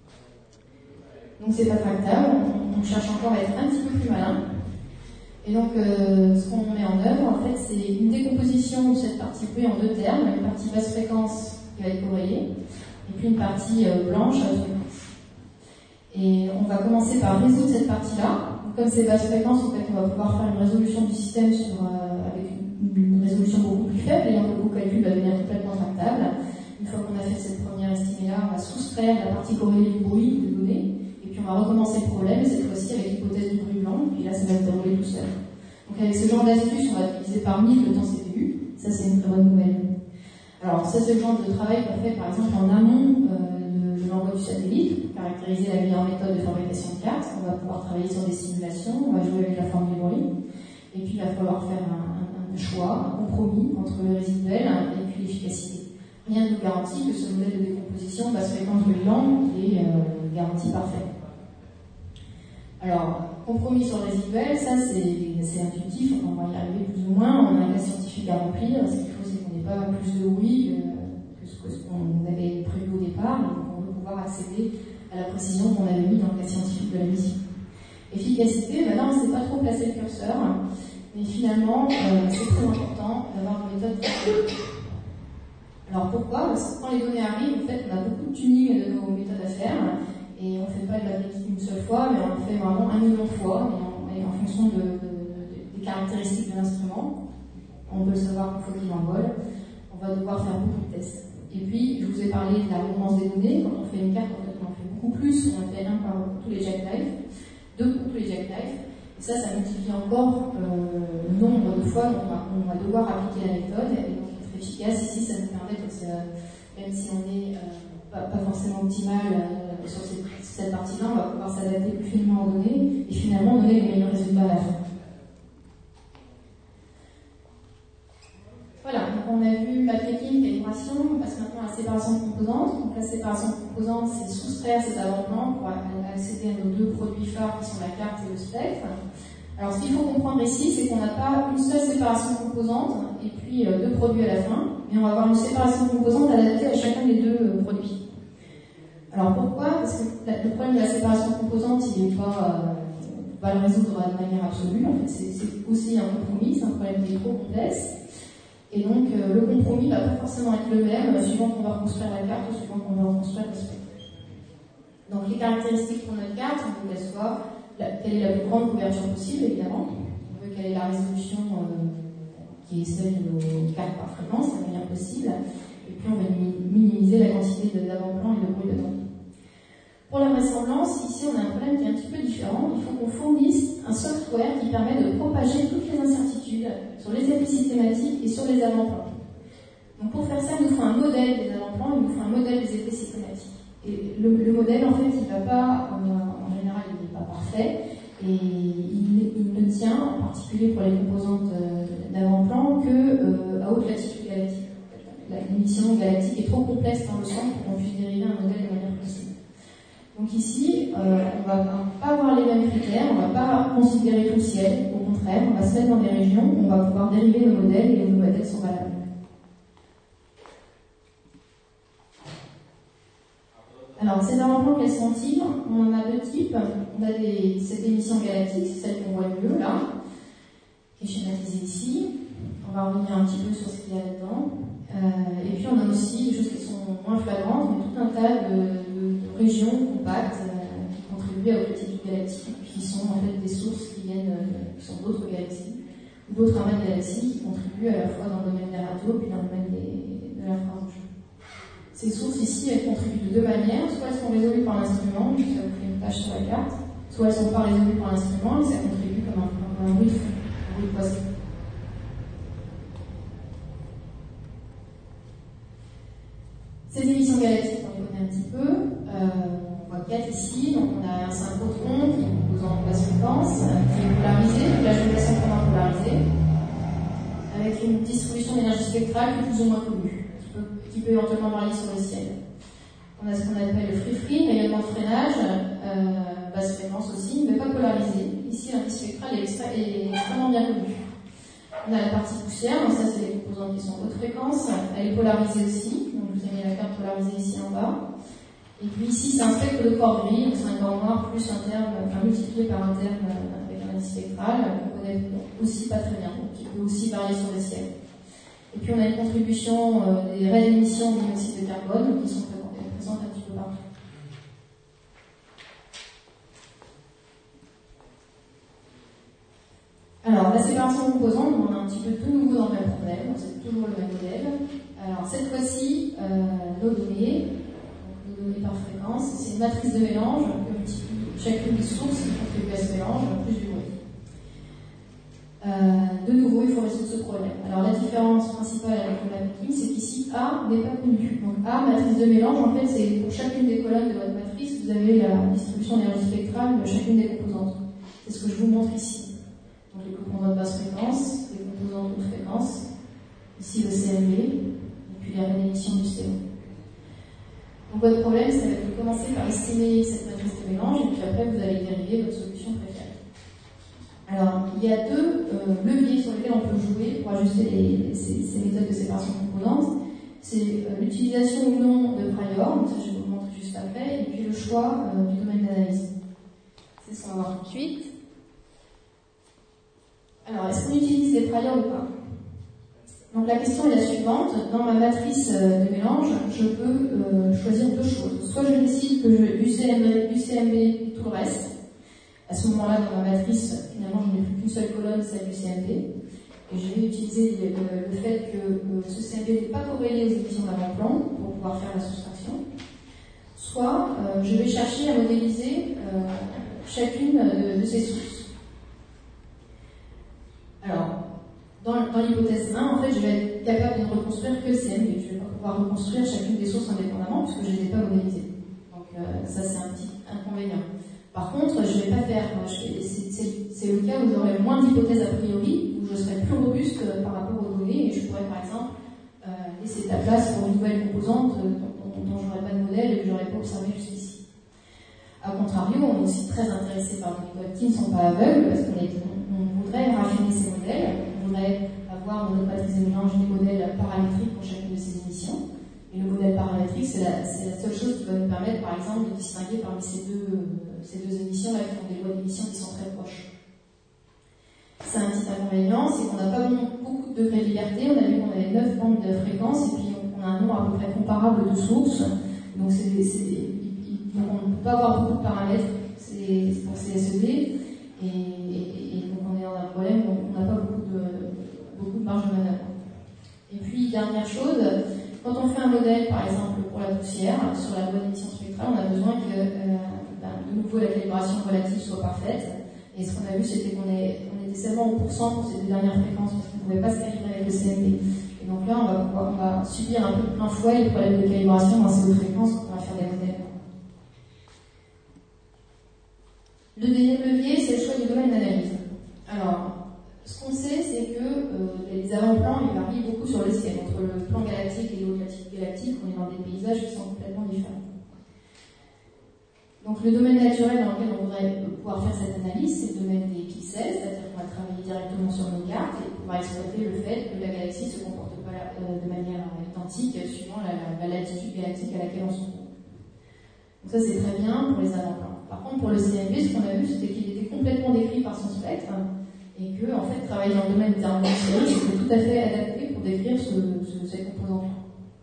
Donc c'est pas tractable, on, on cherche encore à être un petit peu plus malin. Et donc euh, ce qu'on met en œuvre, en fait, c'est une décomposition de cette partie bruit en deux termes, une partie basse fréquence qui va être corrélée, et puis une partie euh, blanche à haute fréquence. Et on va commencer par résoudre cette partie-là. Comme c'est basse fréquence, en fait, on va pouvoir faire une résolution du système sur, euh, avec une, une résolution beaucoup plus faible, et donc le calcul va devenir complètement tractable. Une fois qu'on a fait cette première estimée-là, on va soustraire la partie corrélée du bruit de données, et puis on va recommencer le problème, cette fois-ci avec l'hypothèse du bruit blanc, et puis là, ça va se dérouler tout seul. Donc avec ce genre d'astuce, on va diviser par mille le temps C P U. Ça, c'est une très bonne nouvelle. Alors, ça, c'est le genre de travail qu'on fait, par exemple, en amont euh, de, de l'envoi du satellite, pour caractériser la meilleure méthode de fabrication de cartes. On va pouvoir travailler sur des simulations, on va jouer avec la forme du bruit, et puis il va falloir faire un, un, un choix, un compromis entre le résiduel et puis l'efficacité. Rien ne nous garantit que ce modèle de décomposition basse fréquence brûlant est euh, garanti parfait. Alors, compromis sur le résiduel, ça c'est intuitif, on va y arriver plus ou moins, on a un cas scientifique à remplir, ce qu'il faut c'est qu'on n'ait pas plus de oui que ce qu'on avait prévu au départ, donc on veut pouvoir accéder à la précision qu'on avait mis dans le cas scientifique de la mission. Efficacité, ben là on ne sait pas trop placer le curseur, Mais finalement, euh, c'est très important d'avoir une méthode très. Alors pourquoi? Parce que quand les données arrivent, en fait, on a beaucoup de tuning de nos méthodes à faire, et on ne fait pas de la technique une seule fois, mais on le fait vraiment un million de fois, et en, et en fonction de, de, de, des caractéristiques de l'instrument. On peut le savoir une fois qu'il envole. On va devoir faire beaucoup de tests. Et puis, je vous ai parlé de la redondance des données. Quand on fait une carte, en fait, on en fait beaucoup plus. On en fait un par tous les jackknives, deux pour tous les jackknives. Et ça, ça multiplie encore euh, le nombre de fois qu'on va, on va devoir appliquer la méthode et donc être efficace. Ici, ça nous permet, que ça, même si on n'est euh, pas, pas forcément optimal euh, sur cette, cette partie-là, on va pouvoir s'adapter plus finement aux données et finalement donner les meilleurs résultats à la fin. Voilà, donc on a vu mapping, calibration, on passe maintenant à la séparation de composantes. Donc la séparation de composantes, c'est soustraire cet avant-plan pour accéder à nos deux produits phares qui sont la carte et le spectre. Alors ce qu'il faut comprendre ici, c'est qu'on n'a pas une seule séparation de composantes et puis euh, deux produits à la fin, mais on va avoir une séparation de composantes adaptée à chacun des deux euh, produits. Alors pourquoi? Parce que la, le problème de la séparation de composantes, il n'est pas, euh, pas le résoudre de manière absolue. En fait, c'est aussi un compromis, c'est un problème qui est trop complexe. Et donc, euh, le compromis ne va pas forcément être le même, euh, suivant qu'on va reconstruire la carte ou suivant qu'on va reconstruire le spectre. Donc, les caractéristiques pour notre carte, on veut qu'elle soit, la, quelle est la plus grande couverture possible, évidemment. On veut quelle est la résolution euh, qui est celle de nos cartes par fréquence, la meilleure possible. Et puis, on va minimiser la quantité d'avant-plan et de bruit dedans. Pour la vraisemblance, ici, on a un problème qui est un petit peu différent. Il faut qu'on fournisse un software qui permet de propager toutes les incertitudes sur les effets systématiques et sur les avant-plans. Donc pour faire ça, il nous faut un modèle des avant-plans, il nous faut un modèle des effets systématiques. Et le, le modèle, en fait, il va pas, euh, en général, il n'est pas parfait, et il, il ne tient, en particulier pour les composantes euh, d'avant-plan, que euh, à haute latitude galactique. L'émission galactique est trop complexe dans le centre pour qu'on puisse dériver un modèle de manière possible. Donc ici, euh, on ne va pas avoir les mêmes critères, on ne va pas considérer tout le ciel, au contraire, on va se mettre dans des régions où on va pouvoir dériver nos modèles et nos modèles sont valables. Alors, ces avant-plans, quels sont-ils? On en a deux types. On a des, cette émission galactique, c'est celle qu'on voit le mieux là, qui est schématisée ici. On va revenir un petit peu sur ce qu'il y a là-dedans. Euh, et puis on a aussi des choses qui sont moins flagrantes, mais tout un tas de, de, de régions compactes euh, qui contribuent à l'objectif galactique, qui sont en fait des sources qui viennent, euh, qui sont d'autres galaxies, ou d'autres amas de galaxies qui contribuent à la fois dans le domaine des radios puis dans le domaine des, de l'infrarouge. Ces sources ici, elles contribuent de deux manières, soit elles sont résolues par l'instrument, ça vous fait une tâche sur la carte, soit elles ne sont pas résolues par l'instrument et ça contribue comme un, comme un bruit de fond, un bruit de poisson. Ces émissions galactiques, on les connaît un petit peu. Euh, on voit quatre ici. Donc on a un synchrotron qui est composant de basse fréquence, qui est polarisé, donc la génération pendant polarisée, avec une distribution d'énergie spectrale qui est plus ou moins connue, qui peut, qui peut éventuellement varier sur le ciel. On a ce qu'on appelle le free free, rayonnement de freinage, euh, basse fréquence aussi, mais pas polarisé. Ici, l'indice spectral est, extra, est extrêmement bien connu. On a la partie poussière, donc ça c'est les composantes qui sont haute fréquence, elle est polarisée aussi, donc je vous ai mis la carte polarisée ici en bas. Et puis ici c'est un spectre de corps gris, donc c'est un corps noir plus un terme, enfin multiplié par un terme avec un indice spectral qu'on connaît aussi pas très bien, donc qui peut aussi varier sur le ciel. Et puis on a une contribution euh, des raies d'émission du dioxyde de carbone qui sont présentes un petit peu partout. Alors, la séparation de composantes, on a un petit peu tout nouveau dans le même problème, donc c'est toujours le même modèle. Alors, cette fois-ci, euh, nos données, donc nos données par fréquence, c'est une matrice de mélange que multiplie chacune des sources qui contribuent à ce mélange, plus du bruit. Euh, de nouveau, il faut résoudre ce problème. Alors, la différence principale avec le mapping, c'est qu'ici, A n'est pas connu. Donc, A, matrice de mélange, en fait, c'est pour chacune des colonnes de votre matrice, vous avez la distribution d'énergie spectrale de chacune des composantes. C'est ce que je vous montre ici. Donc les composantes de basse fréquence, les composantes de haute fréquence, ici le C M B, et puis la réémission du C O. Donc votre problème, c'est de commencer par estimer cette matrice de mélange, et puis après vous allez dériver votre solution préférée. Alors, il y a deux euh, leviers sur lesquels on peut jouer pour ajuster les, ces, ces méthodes de séparation de composantes. C'est euh, l'utilisation ou non de prior, donc ça je vais vous le montrer juste après, et puis le choix euh, du domaine d'analyse. C'est ce qu'on va voir tout de suite. Alors, est-ce qu'on utilise des priors ou pas? Donc la question est la suivante. Dans ma matrice de mélange, je peux euh, choisir deux choses. Soit je décide que je U C M B, U C M B et tout le reste. À ce moment-là, dans ma matrice, finalement, je n'ai plus qu'une seule colonne, celle du C M B. Et je vais utiliser le, le fait que euh, ce C M B n'est pas corrélé aux émissions d'avant-plan pour pouvoir faire la soustraction. Soit euh, je vais chercher à modéliser euh, chacune de, de ces sources. Alors, dans, dans l'hypothèse un, en fait, je vais être capable de ne reconstruire que le C M B. Je ne vais pas pouvoir reconstruire chacune des sources indépendamment puisque je ne les ai pas modélisées. Donc euh, ça, c'est un petit inconvénient. Par contre, je ne vais pas faire, c'est le cas où j'aurai moins d'hypothèses a priori, où je serai plus robuste par rapport aux données, et je pourrais par exemple euh, laisser de la place pour une nouvelle composante euh, dont, dont je n'aurais pas de modèle et que je n'aurais pas observé jusqu'ici. A contrario, on est aussi très intéressé par des méthodes qui ne sont pas aveugles, parce qu'on on, on voudrait raffiner ces modèles, on voudrait avoir dans notre matrice de mélange des modèles paramétriques pour chacune de ces émissions. Et le modèle paramétrique, c'est la, la seule chose qui va nous permettre, par exemple, de distinguer parmi ces deux, euh, ces deux émissions-là qui ont des lois d'émission qui sont très proches. C'est un petit inconvénient, c'est qu'on n'a pas beaucoup de degrés de liberté. On a vu qu'on avait neuf bandes de fréquences et puis on a un nombre à peu près comparable de sources. Donc, c'est, c'est, donc on ne peut pas avoir beaucoup de paramètres pour C S E D. Et, et, et donc on est dans un problème où on n'a pas beaucoup de, beaucoup de marge de manœuvre. Et puis, dernière chose, quand on fait un modèle, par exemple, pour la poussière, sur la loi d'émission spectrale, on a besoin que, euh, ben, de nouveau, la calibration relative soit parfaite. Et ce qu'on a vu, c'était qu'on est, on était seulement au pourcent pour ces deux dernières fréquences, parce qu'on ne pouvait pas se calibrer avec le C M B. Et donc là, on va, pouvoir, on va subir un peu de plein fouet les problèmes de calibration dans ces deux fréquences quand on va faire des modèles. Le deuxième levier, c'est le choix du domaine d'analyse. Alors, ce qu'on sait, c'est que euh, les avant-plans ils varient beaucoup sur le ciel. Entre le plan galactique et l'eau galactique, on est dans des paysages qui sont complètement différents. Donc, le domaine naturel dans lequel on voudrait pouvoir faire cette analyse, c'est le domaine des pixels, c'est-à-dire qu'on va travailler directement sur nos cartes et pouvoir exploiter le fait que la galaxie ne se comporte pas euh, de manière identique suivant la, la, la latitude galactique à laquelle on se trouve. Donc, ça, c'est très bien pour les avant-plans. Par contre, pour le C M B, ce qu'on a vu, c'était qu'il était complètement décrit par son spectre. Et que, en fait, travailler dans le domaine des harmoniques sphériques, c'était tout à fait adapté pour décrire ce, ce, cette composante-là.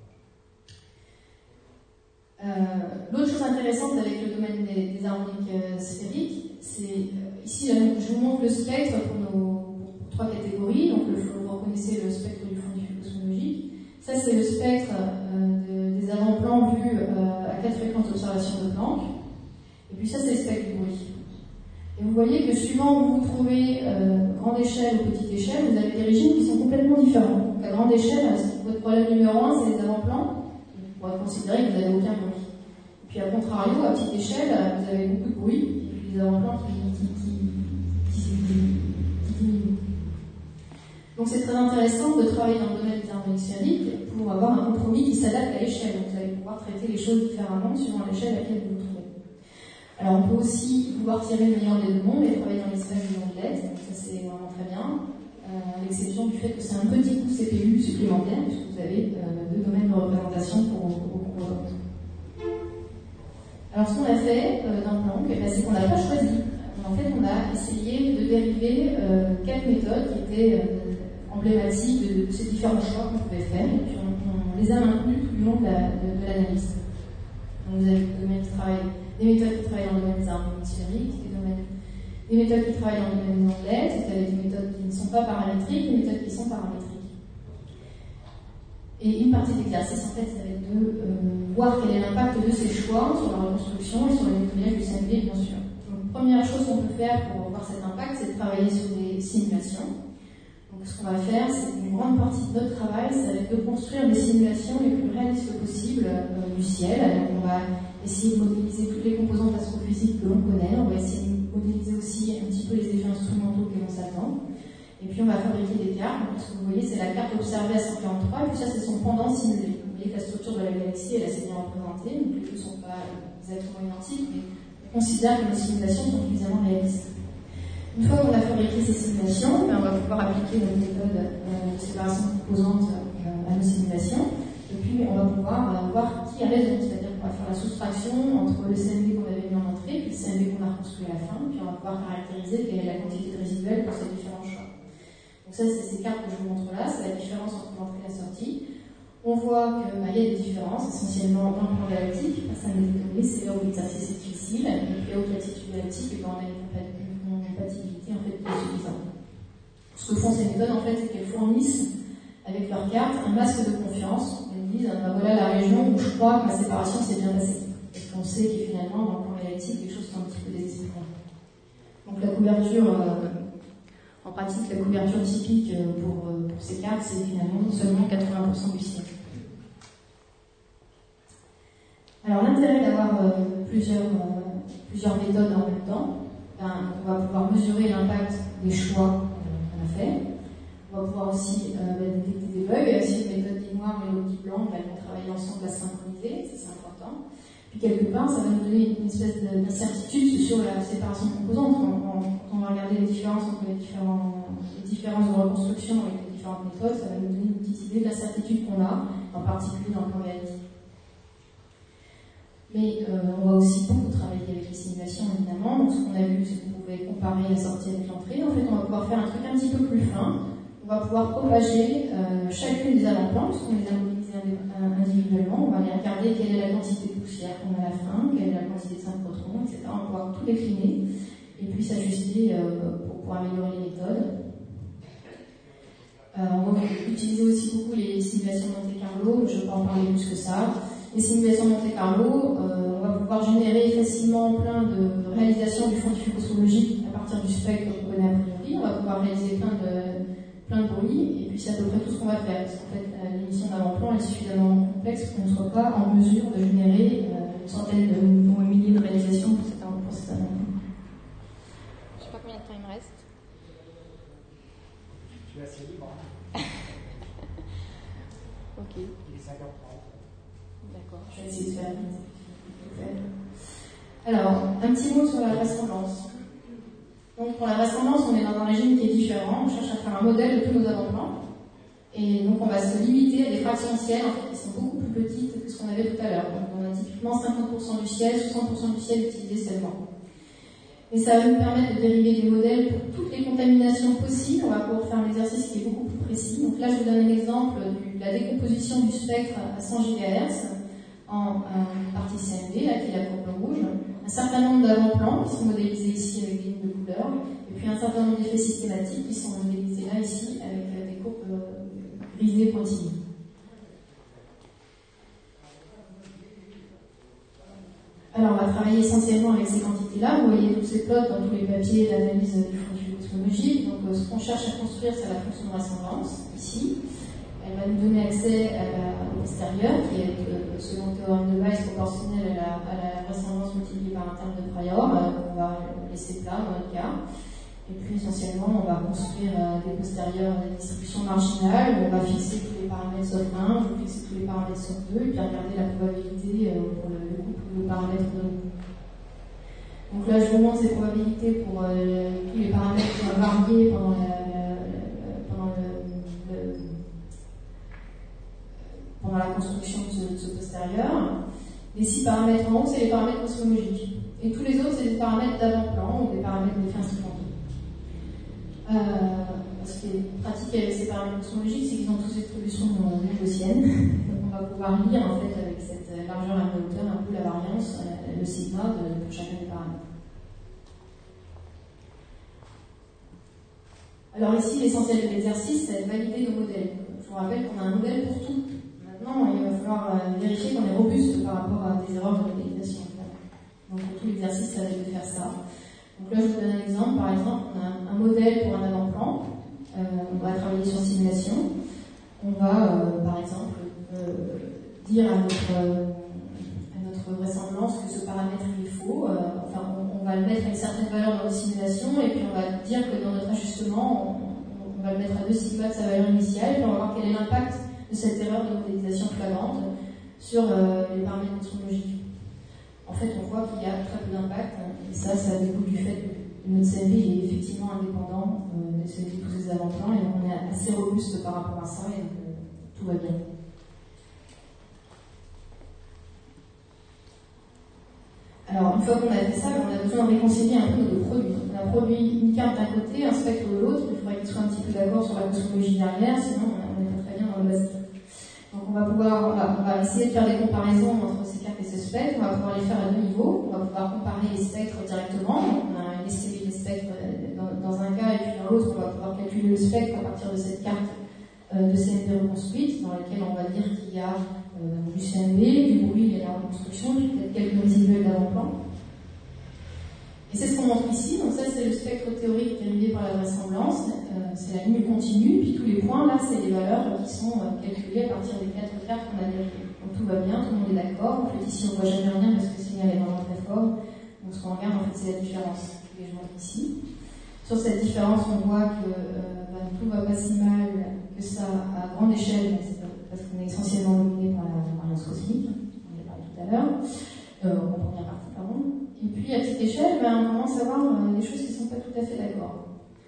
Euh, L'autre chose intéressante avec le domaine des, des harmoniques euh, sphériques, c'est euh, ici, je vous montre le spectre pour nos pour trois catégories. Donc, le, vous reconnaissez le spectre du fond diffus cosmologique. Ça, c'est le spectre euh, de, des avant-plans vus euh, à quatre fréquences d'observation de Planck. Et puis, ça, c'est le spectre du bruit. Et vous voyez que suivant où vous vous trouvez, euh, grande échelle ou petite échelle, vous avez des régimes qui sont complètement différents. Donc à grande échelle, votre problème numéro un, c'est les avant-plans. Vous pourrez considérer que vous n'avez aucun bruit. Et puis à contrario, à petite échelle, vous avez beaucoup de bruit, et puis les avant-plans qui, qui, qui, qui, qui diminuent. Donc c'est très intéressant de travailler dans le domaine des harmoniques sphériques pour avoir un compromis qui s'adapte à l'échelle. Donc vous allez pouvoir traiter les choses différemment suivant l'échelle à laquelle vous vous trouvez. Alors on peut aussi pouvoir tirer le meilleur des deux mondes et travailler dans l'espace du ondelette, donc ça c'est vraiment très bien, euh, à l'exception du fait que c'est un petit coup C P U supplémentaire, puisque vous avez euh, deux domaines de représentation pour vos composantes. Alors ce qu'on a fait euh, dans Planck, eh c'est qu'on n'a pas choisi. En fait, on a essayé de dériver euh, quatre méthodes qui étaient euh, emblématiques de, de ces différents choix qu'on pouvait faire, et puis on, on les a maintenus tout le long de l'analyse. Donc vous avez des domaines qui travaillent des méthodes qui travaillent dans le domaine des harmoniques sphériques, des, domaines, des méthodes qui travaillent dans le domaine des ondelettes, c'est-à-dire des méthodes qui ne sont pas paramétriques, des méthodes qui sont paramétriques. Et une partie de l'exercice, en fait, ça va être de euh, voir quel est l'impact de ces choix sur la reconstruction et sur les nettoyages du C M B, bien sûr. Donc, première chose qu'on peut faire pour voir cet impact, c'est de travailler sur des simulations. Donc, ce qu'on va faire, c'est une grande partie de notre travail, ça va être de construire des simulations les plus réalistes possibles euh, du ciel. Donc, on va essayer de modéliser toutes les composantes astrophysiques que l'on connaît. On va essayer de modéliser aussi un petit peu les effets instrumentaux que l'on s'attend. Et puis on va fabriquer des cartes. Donc, ce que vous voyez, c'est la carte observée à cent quarante-trois, et puis ça, c'est son pendant simulé. Vous voyez que la structure de la galaxie, elle est assez bien représentée, donc les deux ne sont pas exactement identiques, mais on considère que les simulations sont suffisamment réalistes. Une fois qu'on a fabriqué ces simulations, on va pouvoir appliquer notre méthode de séparation de composantes à nos simulations. Et puis, on va pouvoir euh, voir qui a raison, c'est-à-dire qu'on va faire la soustraction entre le C M B qu'on avait mis en entrée et le C M B qu'on a reconstruit à la fin, puis on va pouvoir caractériser quelle est la quantité de résiduelle pour ces différents choix. Donc ça, c'est ces cartes que je vous montre là, c'est la différence entre l'entrée et la sortie. On voit qu'il bah, y a des différences, essentiellement dans le plan galactique, ça m'est étonné, c'est là où l'exercice est difficile, et puis à haute latitude galactique, et ben, on a une compatibilité en fait suffisante. Ce que font ces méthodes, en fait, c'est qu'elles fournissent avec leurs cartes un masque de confiance. Elles disent, ben, voilà la région où je crois que ma séparation s'est bien passée. Parce qu'on sait que finalement, dans le plan galactique, les choses sont un petit peu désespérantes. Donc la couverture, euh, en pratique, la couverture typique pour, euh, pour ces cartes, c'est finalement seulement quatre-vingts pour cent du ciel. Alors l'intérêt d'avoir euh, plusieurs, euh, plusieurs méthodes en même temps, ben, on va pouvoir mesurer l'impact des choix qu'on a fait. On va pouvoir aussi euh, détecter des bugs. Il y a aussi une méthode dit noir et l'autre dit blanc, elles vont travailler ensemble à synchroniser, ça c'est important. Puis quelque part, ça va nous donner une espèce d'incertitude sur la séparation de composantes. Quand on va regarder les différences entre les, différents, les différences de reconstruction avec les différentes méthodes, ça va nous donner une petite idée de l'incertitude qu'on a, en particulier dans le plan galactique. Mais euh, on va aussi beaucoup travailler avec les simulations, évidemment. Donc, ce qu'on a vu, c'est qu'on pouvait comparer la sortie avec l'entrée. En fait, on va pouvoir faire un truc un petit peu plus fin. On va pouvoir propager euh, chacune des avant-plans, puisqu'on les a mobilisés individuellement. On va aller regarder quelle est la quantité de poussière qu'on a à la fin, quelle est la quantité de synchrotrons, et cetera. On va pouvoir tout décliner et puis s'ajuster euh, pour, pour améliorer les méthodes. Euh, on va utiliser aussi beaucoup les simulations de Monte-Carlo. Je ne vais pas en parler plus que ça. Les simulations de Monte-Carlo, euh, on va pouvoir générer facilement plein de réalisations du fond diffus-cosmologique à partir du spectre qu'on connaît a priori. On va pouvoir réaliser plein de, plein de bruits, et puis c'est à peu près tout ce qu'on va faire. Parce qu'en fait, l'émission d'avant-plan est suffisamment complexe pour qu'on ne soit pas en mesure de générer euh, une centaine de, ou un millier de réalisations pour cet avant-plan. Je ne sais pas combien de temps il me reste.
Tu es assez libre. Hein.
Ok.
Il est cinq heures trente.
D'accord, je vais essayer de faire vite. Alors, un petit mot sur la ressemblance. Donc, pour la ressemblance, on est dans un régime qui est différent. On cherche à faire un modèle de tous nos avant-plans. Et donc, on va se limiter à des fractions de ciel, en fait, qui sont beaucoup plus petites que ce qu'on avait tout à l'heure. Donc, on a typiquement cinquante pour cent du ciel, soixante pour cent du ciel utilisé seulement. Et ça va nous permettre de dériver des modèles pour toutes les contaminations possibles. On va pouvoir faire un exercice qui est beaucoup plus précis. Donc là, je vous donne un exemple de la décomposition du spectre à cent gigahertz en, en partie C M B, là, qui est la courbe rouge. Un certain nombre d'avant-plans qui sont modélisés ici avec des lignes de couleur. Et puis un certain nombre d'effets systématiques qui sont modélisés là, ici, avec des courbes grisées pointillées. Alors, on va travailler essentiellement avec ces quantités-là. Vous voyez tous ces plots dans tous les papiers d'analyse du fond diffus-cosmologique. Donc, euh, ce qu'on cherche à construire, c'est la fonction de ressemblance, ici. Elle va nous donner accès à la, au extérieur, qui est, euh, selon le théorème de Weiss, proportionnel à la, à la ressemblance multipliée par un terme de Prior. Euh, on va laisser plat dans notre cas. Et puis, essentiellement, on va construire euh, des postérieurs des distributions marginales. On va fixer tous les paramètres sauf un, on va fixer tous les paramètres sauf deux, et puis regarder la probabilité euh, pour le, le couple de paramètres de nous. Donc là, je vous montre ces probabilités pour euh, tous les paramètres qui vont varier pendant la, la, la, pendant le, le, pendant la construction de ce, de ce postérieur. Les six paramètres en haut, c'est les paramètres cosmologiques. Et tous les autres, c'est des paramètres d'avant-plan ou des paramètres d'effets instrumentaux. Euh, ce qui est pratique avec ces paramètres cosmologiques, c'est qu'ils ont tous des distributions gaussiennes. Donc on va pouvoir lire en fait avec cette largeur et la hauteur un peu la variance, le sigma de, de chacun des paramètres. Alors ici, l'essentiel de l'exercice, c'est de valider nos modèles. Je vous rappelle qu'on a un modèle pour tout. Maintenant, il va falloir vérifier qu'on est robuste par rapport à des erreurs de modélisation. Donc pour tout l'exercice, ça va être de faire ça. Donc là, je vous donne un exemple. Par exemple, on a un modèle pour un avant-plan. Euh, on va travailler sur simulation. On va, euh, par exemple, euh, dire à notre, euh, à notre vraisemblance que ce paramètre est faux. Euh, enfin, on, on va le mettre à une certaine valeur dans notre simulation, et puis on va dire que dans notre ajustement, on, on va le mettre à deux sigma de sa valeur initiale, et on va voir quel est l'impact de cette erreur de modélisation flagrante sur euh, les paramètres cosmologiques. En fait, on voit qu'il y a très peu d'impact, et ça, ça découle du fait que notre C M B est effectivement indépendant euh, de celui de tous ces avant-plans, et donc on est assez robuste par rapport à ça, et donc euh, tout va bien. Alors, une fois qu'on a fait ça, on a besoin de réconcilier un peu nos deux produits. On a produit une carte d'un côté, un spectre de l'autre. Il faudrait qu'ils soient un petit peu d'accord sur la cosmologie derrière, sinon on est pas très bien dans le basique. Donc on va pouvoir, on va, on va essayer de faire des comparaisons entre ces cartes et ces spectres. On va pouvoir les faire à deux niveaux. On va pouvoir comparer les spectres directement. Donc on a une estimée des spectres dans, dans un cas, et puis dans l'autre, on va pouvoir calculer le spectre à partir de cette carte euh, de C M B reconstruite, dans laquelle on va dire qu'il y a euh, du C M B, du bruit et de la reconstruction, puis peut-être quelques résiduels d'avant-plan. Et c'est ce qu'on montre ici. Donc ça, c'est le spectre théorique dérivé par la vraisemblance. Euh, c'est la ligne continue. Puis tous les points, là, c'est les valeurs qui sont euh, calculées à partir des quatre cartes qu'on a dérivées. Donc tout va bien, tout le monde est d'accord. En fait, ici, on ne voit jamais rien parce que le signal est vraiment très fort. Donc ce qu'on regarde, en fait, c'est la différence que je montre ici. Sur cette différence, on voit que euh, ben, tout va pas si mal que ça à grande échelle, parce qu'on est essentiellement dominé par la variance cosmique. On en a parlé tout à l'heure. Euh, en première partie, pardon. Et puis, à petite échelle, ben, on commence à voir euh, des choses qui ne sont pas tout à fait d'accord.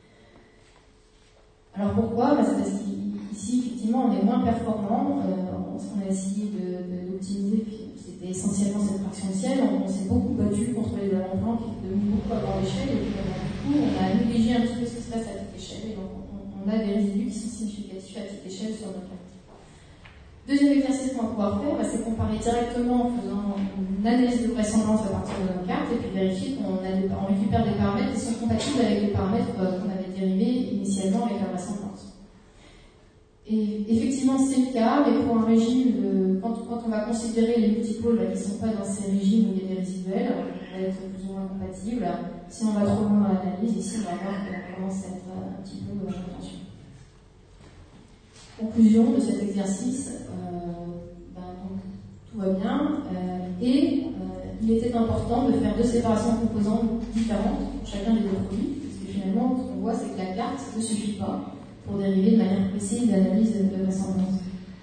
Alors pourquoi? Ben, c'est parce qu'ici, effectivement, on est moins performant. Euh, on, on a essayé de, de, d'optimiser, puis c'était essentiellement cette fraction de ciel. On, on s'est beaucoup battu contre les avant-plans qui étaient devenus beaucoup à grande échelle. Et puis, ben, du coup, on a négligé un petit peu ce qui se passe à petite échelle. Et donc, on, on a des résidus qui sont significatifs à petite échelle sur nos cartes. Deuxième exercice qu'on va pouvoir faire, bah, c'est comparer directement en faisant une analyse de vraisemblance à partir de nos cartes et puis vérifier qu'on a des, on récupère des paramètres qui sont compatibles avec les paramètres euh, qu'on avait dérivés initialement avec la vraisemblance. Et effectivement, c'est le cas, mais pour un régime, de, quand, quand on va considérer les multipôles bah, qui ne sont pas dans ces régimes où il y a des résiduels, on va être plus ou moins compatible. Si on va trop loin dans l'analyse, ici on va voir qu'on commence à être un petit peu dans l'attention. Conclusion de cet exercice, euh, ben, donc, tout va bien, euh, et euh, il était important de faire deux séparations de composantes différentes pour chacun des deux produits, parce que finalement, ce qu'on voit, c'est que la carte ne suffit pas pour dériver de manière précise l'analyse de vraisemblance.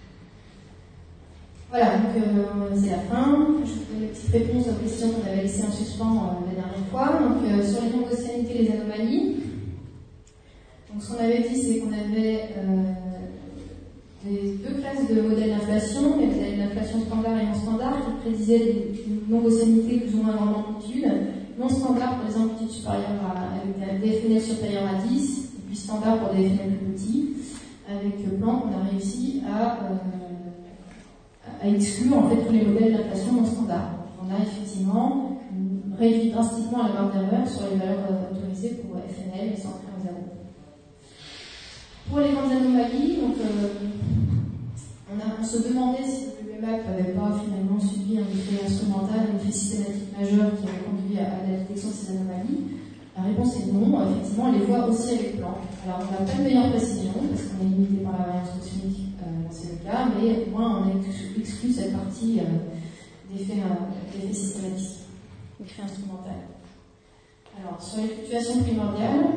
Voilà, donc euh, c'est la fin. Je vous donne une petite réponse aux questions qu'on avait laissées en suspens euh, la dernière fois. Donc, euh, sur les non-gaussianités et les anomalies, donc, ce qu'on avait dit, c'est qu'on avait euh, des deux classes de modèles d'inflation, il y avait l'inflation standard et non standard, qui prédisaient des non-gaussianités plus ou moins grande amplitude, non standard pour les amplitudes supérieures à, avec des F N L supérieurs à dix, et puis standard pour des F N L plus petits, avec Planck, on a réussi à, euh, à exclure en fait tous les modèles d'inflation non standard. On a effectivement réduit drastiquement la marge d'erreur sur les valeurs autorisées pour F N L et centrées en zéro. Pour les grandes anomalies, donc, euh, on, a, on se demandait si le W M A P n'avait pas finalement subi un effet instrumental, un effet systématique majeur qui avait conduit à, à la détection de ces anomalies. La réponse est non. Effectivement, on les voit aussi avec Planck. Alors, on n'a pas de meilleure précision parce qu'on est limité par la variance cosmique, euh, c'est le cas, mais au moins on a exclu cette partie euh, d'effet euh, systématique, d'effet instrumental. Alors, sur les fluctuations primordiales,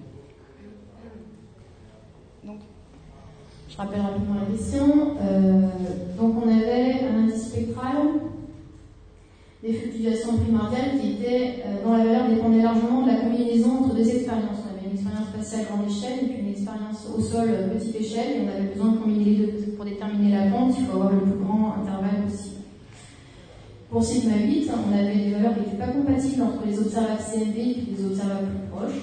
donc, je rappelle rapidement la question. Euh, donc, on avait un indice spectral des fluctuations primordiales qui était, euh, dont la valeur dépendait largement de la combinaison entre deux expériences. On avait une expérience spatiale grande échelle et puis une expérience au sol petite échelle, et on avait besoin de combiner les deux. Pour déterminer la pente, il faut avoir le plus grand intervalle possible. Pour sigma huit, on avait des valeurs qui n'étaient pas compatibles entre les observables C M B et les observables plus proches.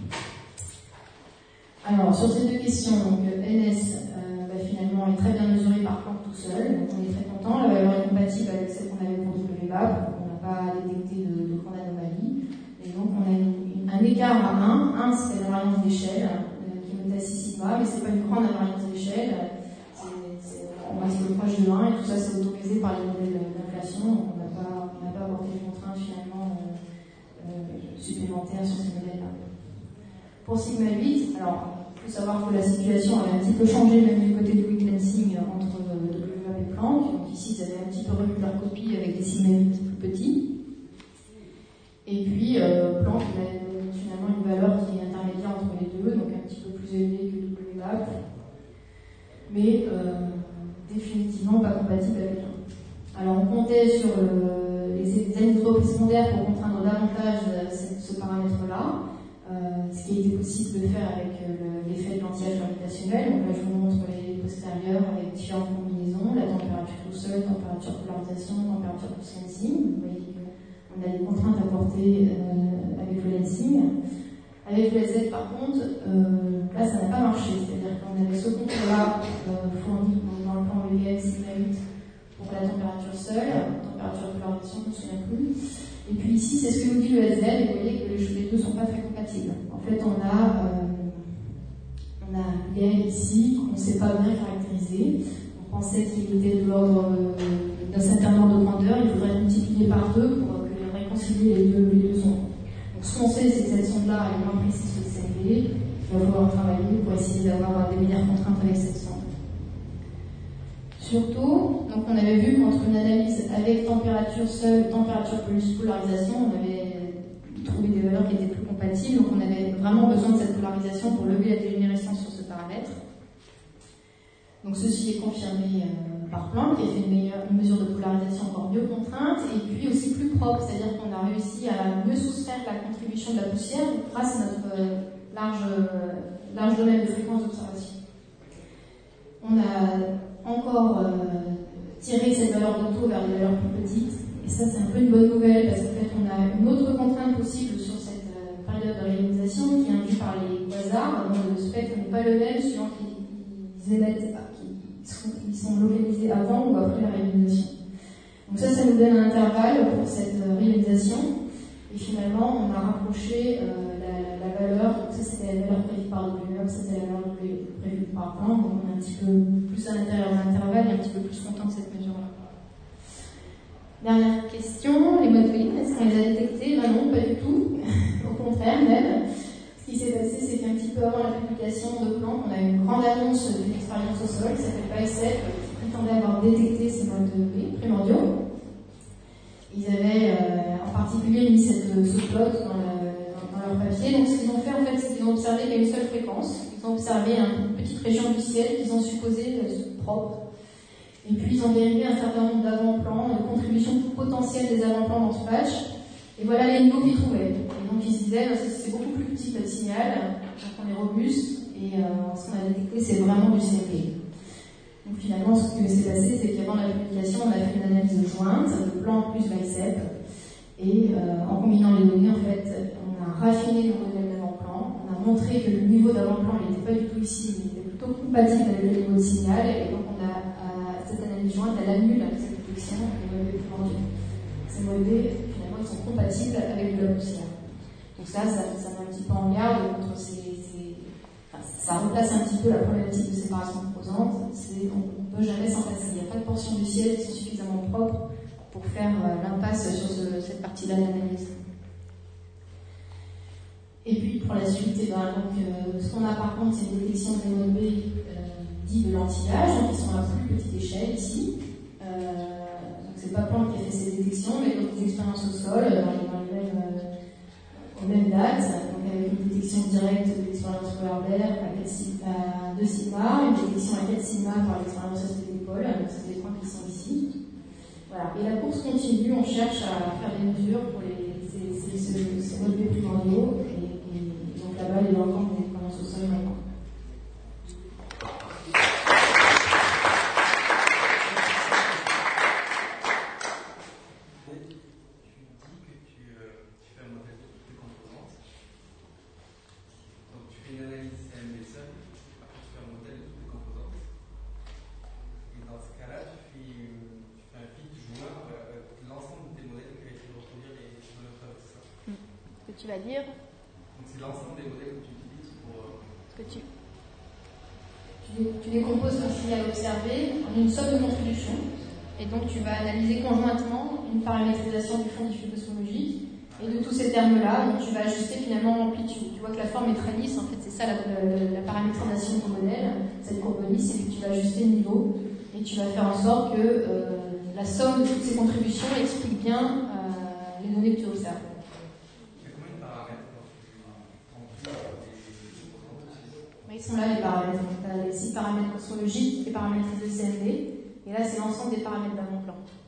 Alors, sur ces deux questions, donc N S, euh, bah, finalement, est très bien mesuré par Planck tout seul, donc on est très content. La valeur est compatible avec celle qu'on avait pour W M A P, on n'a pas détecté de, de grande anomalie. Et donc, on a une, une, un écart à un. un, c'est la variance d'échelle, euh, qui est à six sigma, mais ce n'est pas une grande variance d'échelle. On reste proche de un, et tout ça, c'est autorisé par les modèles d'inflation. On n'a pas, on n'a pas apporté de contraintes finalement euh, euh, supplémentaires sur ces modèles-là. Pour sigma huit, alors, il faut savoir que la situation avait un petit peu changé même du côté de Weak Lansing entre W M A P et Planck. Donc ici, ils avaient un petit peu revu leur copie avec des sigma huit plus petits. Et puis, euh, Planck, il a finalement une valeur qui est intermédiaire entre les deux, donc un petit peu plus élevée que W M A P, mais euh, définitivement pas compatible avec eux. Alors, on comptait sur le, les anisotropes secondaires pour contraindre davantage ce, ce paramètre-là. Euh, ce qui a été possible de faire avec euh, l'effet de l'anti-âge gravitationnel. Donc là, je vous montre les postérieurs avec différentes combinaisons, la température tout seul, température polarisation, température plus lensing. Vous voyez qu'on a des contraintes à porter euh, avec le lensing. Avec le S Z, par contre, euh, là, ça n'a pas marché. C'est-à-dire qu'on avait ce contrôle-là euh, fourni dans le plan V V M Sigma huit pour la température seule, température de polarisation, je ne me souviens plus. Et puis ici, c'est ce que nous dit le S Z, et vous voyez que les, les deux ne sont pas très compatibles. En fait, on a, euh, on a un gaz ici qu'on ne sait pas bien caractériser. On pensait qu'il était de l'ordre euh, d'un certain ordre de grandeur, il faudrait multiplier par deux pour que réconcilier les deux, les deux ondes. Donc, ce qu'on sait, c'est que cette sonde-là est moins précise que le C M B. Il va falloir travailler pour essayer d'avoir des meilleures contraintes avec cette sonde. Surtout, donc on avait vu qu'entre une analyse avec température seule, température plus polarisation, on avait trouvé des valeurs qui étaient plus compatibles. Donc on avait vraiment besoin de cette polarisation pour lever la dégénérescence sur ce paramètre. Donc ceci est confirmé euh, par Planck, qui a fait une, meilleure, une mesure de polarisation encore mieux contrainte, et puis aussi plus propre, c'est-à-dire qu'on a réussi à mieux soustraire la contribution de la poussière grâce à notre euh, large, euh, large domaine de fréquence d'observation. On a encore euh, tiré cette valeur de taux vers des valeurs plus petites, et ça c'est un peu une bonne nouvelle, parce qu'en fait on a une autre contrainte possible sur cette euh, période de réalisation qui est induite par les quasars, dont le spectre n'est pas le même suivant qu'ils émettent. Ils sont localisés avant ou après la réalisation. Donc ça, ça nous donne un intervalle pour cette euh, réalisation. Et finalement, on a rapproché euh, la, la valeur. Donc ça, c'était la valeur prévue par W M, ça c'était la valeur prévue par Planck. Donc on est un petit peu plus à l'intérieur de l'intervalle et un petit peu plus content de cette mesure-là. Dernière question, les modes, est-ce qu'on les a détectés? Ben non, pas du tout. Au contraire, même. Ce qui s'est passé, c'est qu'un petit peu avant la publication de Planck, on a eu une grande annonce d'une expérience au sol qui s'appelle PAISEP, qui prétendait avoir détecté ces modes primordiaux. Ils avaient euh, en particulier mis cette, ce plot dans, le, dans, dans leur papier. Donc ce qu'ils ont fait, en fait, c'est qu'ils ont observé qu'il y a une seule fréquence. Ils ont observé une petite région du ciel qu'ils ont supposée euh, propre. Et puis ils ont dérivé un certain nombre d'avant-plans, de contributions potentielles des avant-plans dans ce patch. Et voilà les niveaux qu'ils trouvaient. Et donc ils se disaient, c'est beaucoup plus petit que le signal, donc on est robuste, et euh, ce qu'on a détecté, c'est vraiment du C M P. Donc finalement, ce qui s'est passé, c'est qu'avant la publication, on a fait une analyse jointe, de Planck plus BICEP, et euh, en combinant les données, en fait, on a raffiné le modèle d'avant-plan, on a montré que le niveau d'avant-plan n'était pas du tout ici, il était plutôt compatible avec le niveau de signal, et donc on a, à cette analyse jointe, elle annule cette détection des modèles primordiaux. Ces modèles, ils sont compatibles avec de la poussière. Donc ça, ça, ça met un petit peu en garde contre ces... ces enfin, ça remplace un petit peu la problématique de séparation composante. C'est, on ne peut jamais s'en passer. Il n'y a pas de portion du ciel qui soit suffisamment propre pour faire euh, l'impasse sur ce, cette partie-là de l'analyse. Et puis, pour la suite, eh ben, donc, euh, ce qu'on a par contre, c'est des détections des modes B euh, dits de l'anti-âge, qui sont à plus petite échelle ici. Euh, C'est pas Planck qui a fait ces détections, mais donc des expériences au sol, dans les, dans les mêmes, euh, aux mêmes dates, donc avec une détection directe de l'expérience Feuerbert à deux sigma, une détection à quatre sigma par l'expérience S P d'épaule, donc c'est des points qui sont ici. Voilà. Et la course continue, on cherche à faire des mesures pour les, ces, ces, ces, ces modes primordiaux, et, et donc là-bas, il y a encore des expériences au sol maintenant.
Tu vas dire.
Donc c'est l'ensemble des modèles que tu utilises pour.
Ce que tu...
Tu, tu décomposes un signal observé en une somme de contribution, et donc tu vas analyser conjointement une paramétrisation du fond diffus cosmologique, et de tous ces termes-là, donc tu vas ajuster finalement l'amplitude. Tu vois que la forme est très lisse, en fait c'est ça la, la, la paramétrisation de ton modèle, cette courbe lisse, c'est que tu vas ajuster le niveau, et tu vas faire en sorte que euh, la somme de toutes ces contributions explique bien euh, les données que tu observes. Ils sont là les paramètres. Donc, tu as les six paramètres cosmologiques, les paramètres de C M B, et là c'est l'ensemble des paramètres d'avant-plan.